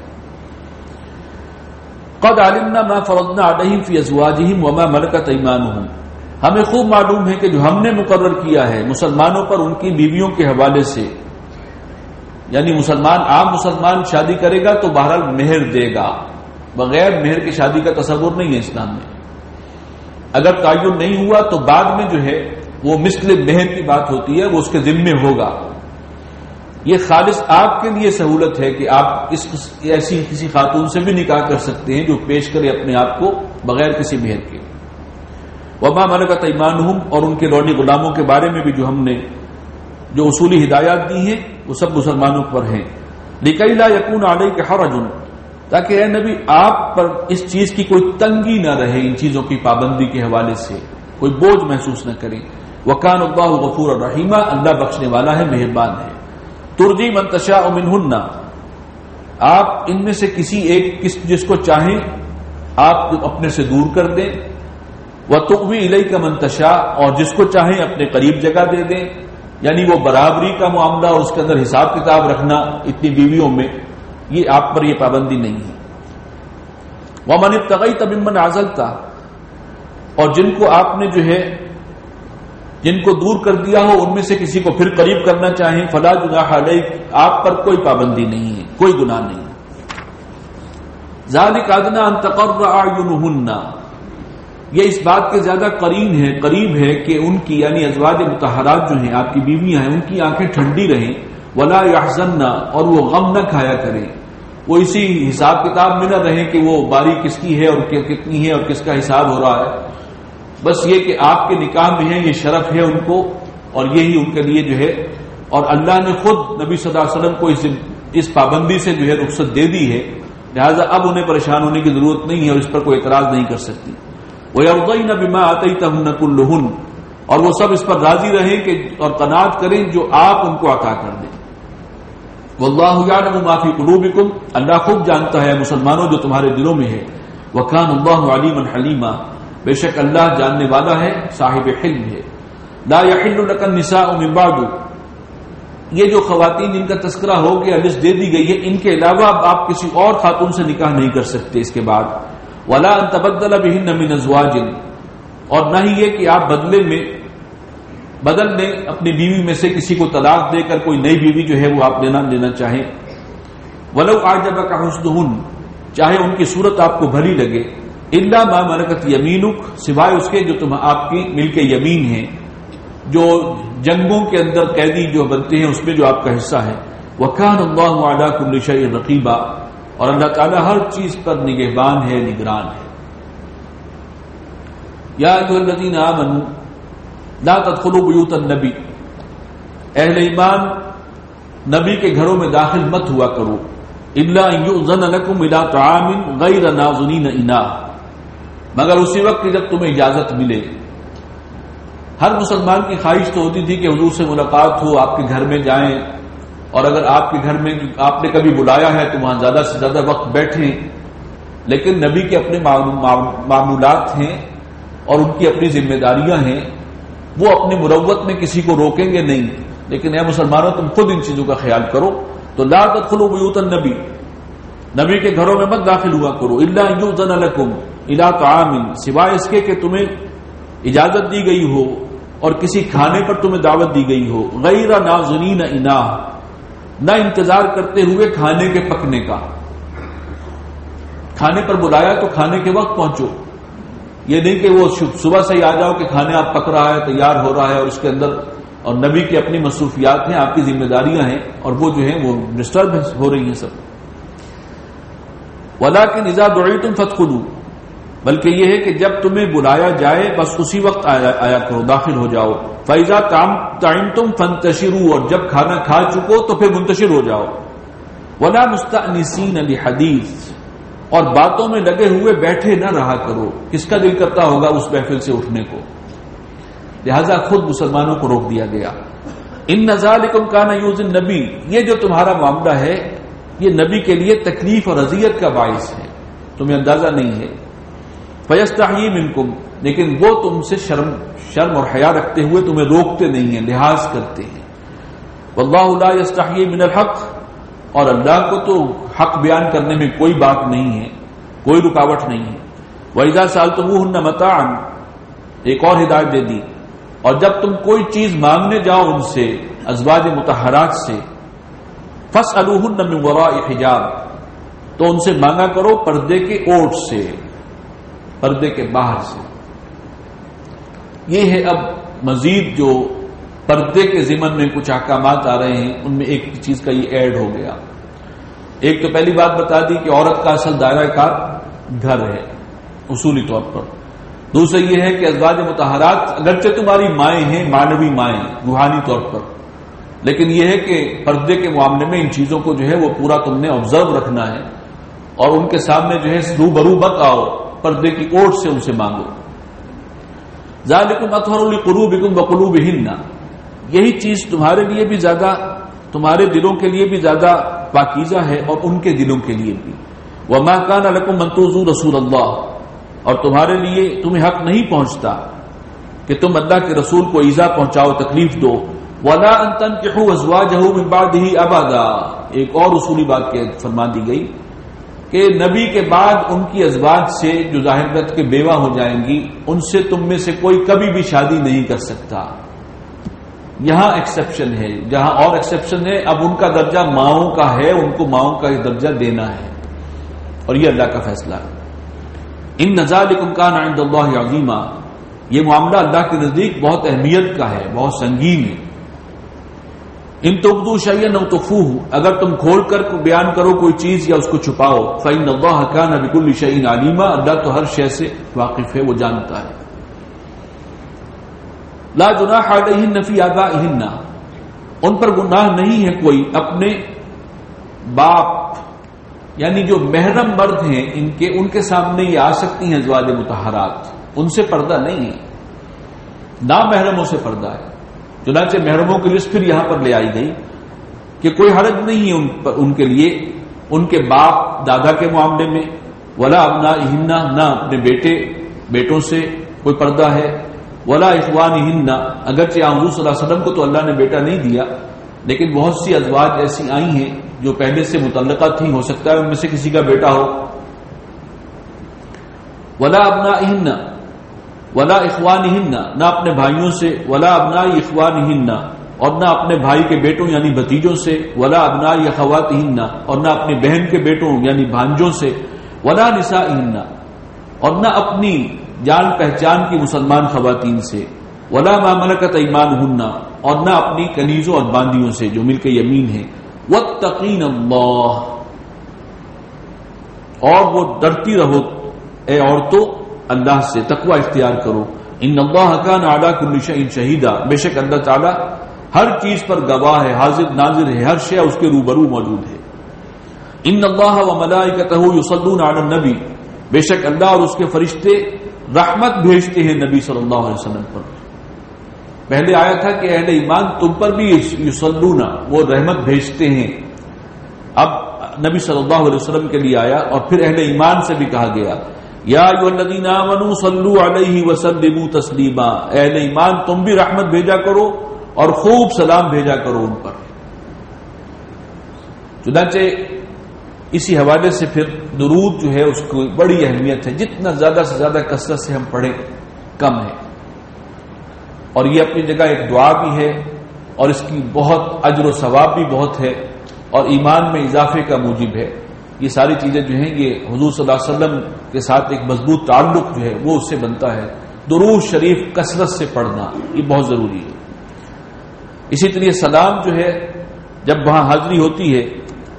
قد علمنا ما فرضنا علیہم فی ازواجہم وما ملکت ایمانہم، ہمیں خوب معلوم ہے کہ جو ہم نے مقرر کیا ہے مسلمانوں پر ان کی بیویوں کے حوالے سے، یعنی عام مسلمان شادی کرے گا تو بہرحال مہر دے گا، بغیر مہر کی شادی کا تصور نہیں ہے اسلام میں۔ اگر تعین نہیں ہوا تو بعد میں جو ہے وہ مثل مہر کی بات ہوتی ہے، وہ اس کے ذمے ہوگا۔ یہ خالص آپ کے لیے سہولت ہے کہ آپ ایسی کسی خاتون سے بھی نکاح کر سکتے ہیں جو پیش کرے اپنے آپ کو بغیر کسی مہر کے۔ وما ملکت ایمانہم، اور ان کے لونڈی غلاموں کے بارے میں بھی جو ہم نے جو اصولی ہدایات دی ہیں وہ سب مسلمانوں پر ہیں۔ لکی لا یکون علیک حرج، تاکہ اے نبی آپ پر اس چیز کی کوئی تنگی نہ رہے، ان چیزوں کی پابندی کے حوالے سے کوئی بوجھ محسوس نہ کریں۔ وکان اللہ غفور الرحیم، اللہ بخشنے والا ہے، مہربان ہے۔ ترجی من تشاء منہن، آپ ان میں سے کسی ایک جس کو چاہیں آپ اپنے سے دور کر دیں۔ وتؤوی الیک من تشاء، اور جس کو چاہیں اپنے قریب جگہ دے دیں، یعنی وہ برابری کا معاملہ اور اس کے اندر حساب کتاب رکھنا اتنی بیویوں میں، یہ آپ پر یہ پابندی نہیں ہے۔ ومن ابتغیت ممن عزلت، اور جن کو آپ نے جو ہے جن کو دور کر دیا ہو ان میں سے کسی کو پھر قریب کرنا چاہیں، فلا جناح علیک، آپ پر کوئی پابندی نہیں ہے، کوئی گناہ نہیں ہے۔ ذالک ادنی ان تقر اعینہن، یہ اس بات کے زیادہ قریب ہے کہ ان کی یعنی ازواج مطہرات جو ہیں آپ کی بیویاں ہیں، ان کی آنکھیں ٹھنڈی رہیں، ولا یحزن، اور وہ غم نہ کھایا کریں، وہ اسی حساب کتاب میں نہ رہیں کہ وہ باری کس کی ہے اور کتنی ہے اور کس کا حساب ہو رہا ہے۔ بس یہ کہ آپ کے نکاح میں ہیں، یہ شرف ہے ان کو، اور یہی ان کے لیے جو ہے، اور اللہ نے خود نبی صلی اللہ علیہ وسلم کو اس پابندی سے جو ہے رخصت دے دی ہے، لہذا اب انہیں پریشان ہونے کی ضرورت نہیں ہے اور اس پر کوئی اعتراض نہیں کر سکتی۔ وَيَرْضَيْنَ بِمَا آتَيْتَهُنَّ كُلُّهُنَّ، اور وہ سب اس پر راضی رہیں کہ اور قناعت کریں جو آپ ان کو عطا کر دیں۔ وَاللَّهُ يَعْلَمُ مَا فِي قُلُوبِكُمْ، اللہ خوب جانتا ہے مسلمانوں جو تمہارے دلوں میں ہے۔ وَكَانَ اللَّهُ عَلِيمًا حَلِيمًا، بے شک اللہ جاننے والا ہے، صاحب حلم ہے۔ لَا يَحِلُّ لَكَ النِّسَاءُ مِن بَعْدُ، یہ جو خواتین جن کا تذکرہ ہو گیا، لسٹ دے دی گئی ہے، ان کے علاوہ آپ کسی اور خاتون سے نکاح نہیں کر سکتے اس کے بعد۔ وَلَا أَن تَبَدَّلَ بِهِنَّ مِنْ أَزْوَاجٍ، اور نہ ہی یہ کہ آپ بدل میں اپنی بیوی میں سے کسی کو طلاق دے کر کوئی نئی بیوی جو ہے وہ آپ لینا چاہیں۔ وَلَوْ أَعْجَبَكَ حُسْنُهُنَّ، چاہے ان کی صورت آپ کو بھلی لگے، إِلَّا مَا مَلَكَتْ يَمِينُكَ، سوائے اس کے جو آپ کی ملک یمین ہیں، جو جنگوں کے اندر قیدی جو بنتے ہیں اس میں جو آپ کا حصہ ہے۔ وَكَانَ اللَّهُ عَلَى كُلِّ شَيْءٍ رَقِيبًا، اور اللہ تعالیٰ ہر چیز پر نگہبان ہے، نگران ہے۔ یا ایھا الذین آمنوا لا تدخلوا بیوت النبی، اہل ایمان نبی کے گھروں میں داخل مت ہوا کرو، الا ان یؤذن لکم الی طعام غیر ناظرین اناہ، مگر اسی وقت کہ جب تمہیں اجازت ملے۔ ہر مسلمان کی خواہش تو ہوتی تھی کہ حضور سے ملاقات ہو، آپ کے گھر میں جائیں، اور اگر آپ کے گھر میں آپ نے کبھی بلایا ہے تو وہاں زیادہ سے زیادہ وقت بیٹھیں، لیکن نبی کے اپنے معمولات ہیں اور ان کی اپنی ذمہ داریاں ہیں، وہ اپنی مروت میں کسی کو روکیں گے نہیں، لیکن اے مسلمانوں تم خود ان چیزوں کا خیال کرو۔ تو لا تدخلوا بیوت النبی، نبی کے گھروں میں مت داخل ہوا کرو، الا ان یؤذن لکم الی طعام، سوائے اس کے کہ تمہیں اجازت دی گئی ہو اور کسی کھانے پر تمہیں دعوت دی گئی ہو، غیر ناظرین اناہ، نہ انتظار کرتے ہوئے کھانے کے پکنے کا. کھانے پر بلایا تو کھانے کے وقت پہنچو، یہ نہیں کہ وہ صبح سے ہی آ جاؤ کہ کھانے آپ پک رہا ہے، تیار ہو رہا ہے اور اس کے اندر، اور نبی کی اپنی مصروفیات ہیں، آپ کی ذمہ داریاں ہیں اور وہ جو ہیں وہ ڈسٹرب ہو رہی ہیں سب. وَلَٰكِنْ إِذَا دُعِيتُمْ فَادْخُلُوا، بلکہ یہ ہے کہ جب تمہیں بلایا جائے بس اسی وقت آیا کرو، داخل ہو جاؤ. فَإِذَا طَعِمْتُمْ فَانْتَشِرُوا، اور جب کھانا کھا چکو تو پھر منتشر ہو جاؤ. وَلَا مُسْتَأْنِسِينَ لِحَدِيثٍ، اور باتوں میں لگے ہوئے بیٹھے نہ رہا کرو. کس کا دل کرتا ہوگا اس محفل سے اٹھنے کو؟ لہذا خود مسلمانوں کو روک دیا گیا. ان ذالکم کان یؤذی النبی، یہ جو تمہارا معاملہ ہے یہ نبی کے لیے تکلیف اور اذیت کا باعث ہے، تمہیں اندازہ نہیں ہے. فیستحیی منکم، لیکن وہ تم سے شرم اور حیا رکھتے ہوئے تمہیں روکتے نہیں ہیں، لحاظ کرتے ہیں. واللہ لا یستحیی من الحق، اور اللہ کو تو حق بیان کرنے میں کوئی بات نہیں ہے، کوئی رکاوٹ نہیں ہے. وَإِذَا سَأَلْتُمُوهُنَّ مَتَاعًا، ایک اور ہدایت دے دی، اور جب تم کوئی چیز مانگنے جاؤ ان سے، ازواج مطہرات سے، فَاسْأَلُوهُنَّ مِنْ وَرَاءِ حِجَابٍ، تو ان سے مانگا کرو پردے کے اوٹ سے، پردے کے باہر سے. یہ ہے اب مزید جو پردے کے ضمن میں کچھ احکامات آ رہے ہیں، ان میں ایک چیز کا یہ ایڈ ہو گیا. ایک تو پہلی بات بتا دی کہ عورت کا اصل دائرہ کار گھر ہے اصولی طور پر. دوسرا یہ ہے کہ ازواج مطہرات اگرچہ تمہاری مائیں ہیں، معنوی مائیں روحانی طور پر، لیکن یہ ہے کہ پردے کے معاملے میں ان چیزوں کو جو ہے وہ پورا تم نے آبزرو رکھنا ہے، اور ان کے سامنے جو ہے روبرو مت آؤ، پردے کی اوٹ سے ان سے مانگو. ذالکم اطہر لقلوبکم وقلوبہن، یہی چیز تمہارے لیے بھی زیادہ، تمہارے دلوں کے لیے بھی زیادہ پاکیزہ ہے اور ان کے دلوں کے لیے بھی. وما کان لکم ان تؤذوا رسول اللہ، اور تمہارے لیے تمہیں حق نہیں پہنچتا کہ تم اللہ کے رسول کو ایذا پہنچاؤ، تکلیف دو. ولا ان تنکحوا ازواجہ من بعدہ ابدا، ایک اور اصولی بات فرما دی گئی کہ نبی کے بعد ان کی ازواج سے جو ظاہر بات کے بیوہ ہو جائیں گی، ان سے تم میں سے کوئی کبھی بھی شادی نہیں کر سکتا. یہاں ایکسیپشن ہے، جہاں اور ایکسیپشن ہے اب ان کا درجہ ماؤں کا ہے، ان کو ماؤں کا درجہ دینا ہے، اور یہ اللہ کا فیصلہ ہے. ان ذالکم کان عند اللہ عظیما، یہ معاملہ اللہ کے نزدیک بہت اہمیت کا ہے، بہت سنگین ہے. ان تبدوا شیئا او تخفوه، اگر تم کھول کر بیان کرو کوئی چیز یا اس کو چھپاؤ. فإن اللہ کان بكل شیء علیما، اللہ تو ہر شے سے واقف ہے، وہ جانتا ہے. لا جناح علیہن فی آبائہن، ان پر گناہ نہیں ہے کوئی اپنے باپ، یعنی جو محرم مرد ہیں ان کے سامنے یہ آ سکتی ہیں ازواج مطہرات، ان سے پردہ نہیں ہے، نامحرموں سے پردہ ہے. چنانچہ محرموں کی لسٹ پھر یہاں پر لے آئی گئی کہ کوئی حرج نہیں ہے ان کے لیے ان کے باپ دادا کے معاملے میں. ولا ابنائہن، نہ اپنے بیٹوں سے کوئی پردہ ہے. ولا اخوانہن، اگرچہ حضور صلی اللہ علیہ وسلم کو تو اللہ نے بیٹا نہیں دیا، لیکن بہت سی ازواج ایسی آئی ہیں جو پہلے سے متعلقہ تھیں، ہو سکتا ہے ان میں سے کسی کا بیٹا ہو. ولا ابنائہن ولا اخوانہن، نہ اپنے بھائیوں سے. ولا ابناء اخوانہن، اور نہ اپنے بھائی کے بیٹوں یعنی بھتیجوں سے. ولا ابناء اخواتہن، اور نہ اپنی بہن کے بیٹوں یعنی بھانجوں سے. ولا نسائہن، اور نہ اپنی جان پہچان کی مسلمان خواتین سے. ولا ما ملکت ایمانہن، اور نہ اپنی کنیزوں اور باندیوں سے جو ملک یمین ہیں. واتقین اللہ، اور وہ ڈرتی رہو اے عورتوں اللہ سے، تقوی اختیار کرو. ان اللہ کان علی کل شیء شہیدا، بے شک اللہ تعالی ہر چیز پر گواہ ہے، حاضر ناظر ہے، ہر شے اس کے روبرو موجود ہے. ان اللہ وملائکتہ یصلون علی النبی، بے شک اللہ اور اس کے فرشتے رحمت بھیجتے ہیں نبی صلی اللہ علیہ وسلم پر. پہلے آیا تھا کہ اہل ایمان تم پر بھی یصلون، وہ رحمت بھیجتے ہیں. اب نبی صلی اللہ علیہ وسلم کے لیے آیا اور پھر اہل ایمان سے بھی کہا گیا یا ایھا الذین آمنوا صلوا علیہ وسلموا تسلیما، اہل ایمان تم بھی رحمت بھیجا کرو اور خوب سلام بھیجا کرو ان پر. چنانچہ اسی حوالے سے پھر درود جو ہے اس کو بڑی اہمیت ہے، جتنا زیادہ سے زیادہ کثرت سے ہم پڑھیں کم ہے. اور یہ اپنی جگہ ایک دعا بھی ہے اور اس کی بہت اجر و ثواب بھی بہت ہے اور ایمان میں اضافے کا موجب ہے. یہ ساری چیزیں جو ہیں یہ حضور صلی اللہ علیہ وسلم کے ساتھ ایک مضبوط تعلق جو ہے وہ اس سے بنتا ہے. درود شریف کثرت سے پڑھنا یہ بہت ضروری ہے. اسی طرح سلام جو ہے جب وہاں حاضری ہوتی ہے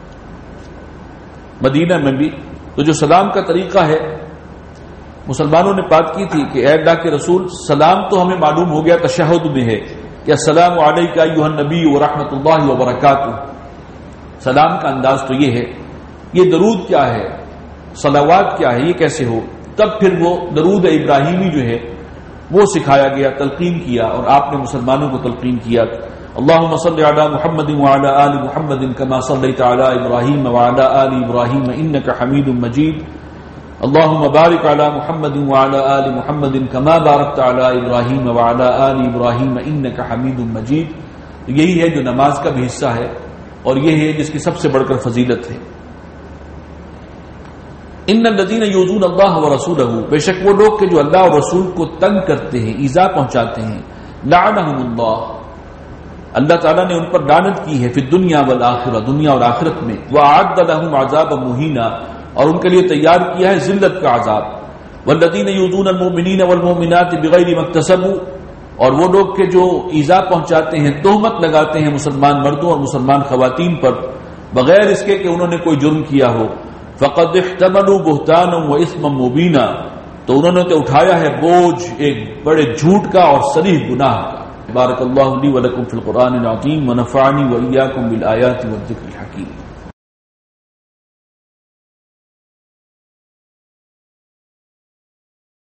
مدینہ میں بھی تو جو سلام کا طریقہ ہے مسلمانوں نے بات کی تھی کہ اے اللہ کے رسول سلام تو ہمیں معلوم ہو گیا تشہد میں ہے کہ السلام علیکہ ایھا النبی ورحمۃ اللہ وبرکاتہ. سلام کا انداز تو یہ ہے. یہ درود کیا ہے, صلوات کیا ہے, یہ کیسے ہو؟ تب پھر وہ درود ابراہیمی جو ہے وہ سکھایا گیا, تلقین کیا اور آپ نے مسلمانوں کو تلقین کیا. اللهم صل على محمد وعلى آل محمد كما صليت على إبراهيم وعلى آل إبراهيم إنك حميد مجيد. اللهم بارك على محمد وعلى آل محمد كما باركت على إبراهيم وعلى آل إبراهيم إنك حميد مجيد. یہی ہے جو نماز کا بھی حصہ ہے اور یہ ہے جس کی سب سے بڑھ کر فضیلت ہے. ان الذين يؤذون الله ورسوله, بے شک وہ لوگ کہ جو اللہ اور رسول کو تنگ کرتے ہیں, ایذا پہنچاتے ہیں, لعنهم اللہ, اللہ تعالیٰ نے ان پر لعنت کی ہے, فی الدنیا والآخرہ, دنیا اور آخرت میں, وأعد لهم عذابا مہینا, اور ان کے لیے تیار کیا ہے ذلت کا عذاب. والذین یؤذون المؤمنین والمؤمنات بغیر ما اکتسبوا, اور وہ لوگ کہ جو ایذا پہنچاتے ہیں, تہمت لگاتے ہیں مسلمان مردوں اور مسلمان خواتین پر بغیر اس کے کہ انہوں نے کوئی جرم کیا ہو, فقد احتملوا بہتانا واثما مبینا, تو انہوں نے تو اٹھایا ہے بوجھ ایک بڑے جھوٹ کا اور صریح گناہ کا. بارک اللہ لی ولکم فی القرآن العظیم ونفعنی وإیاکم بالآیات والذکر الحکیم.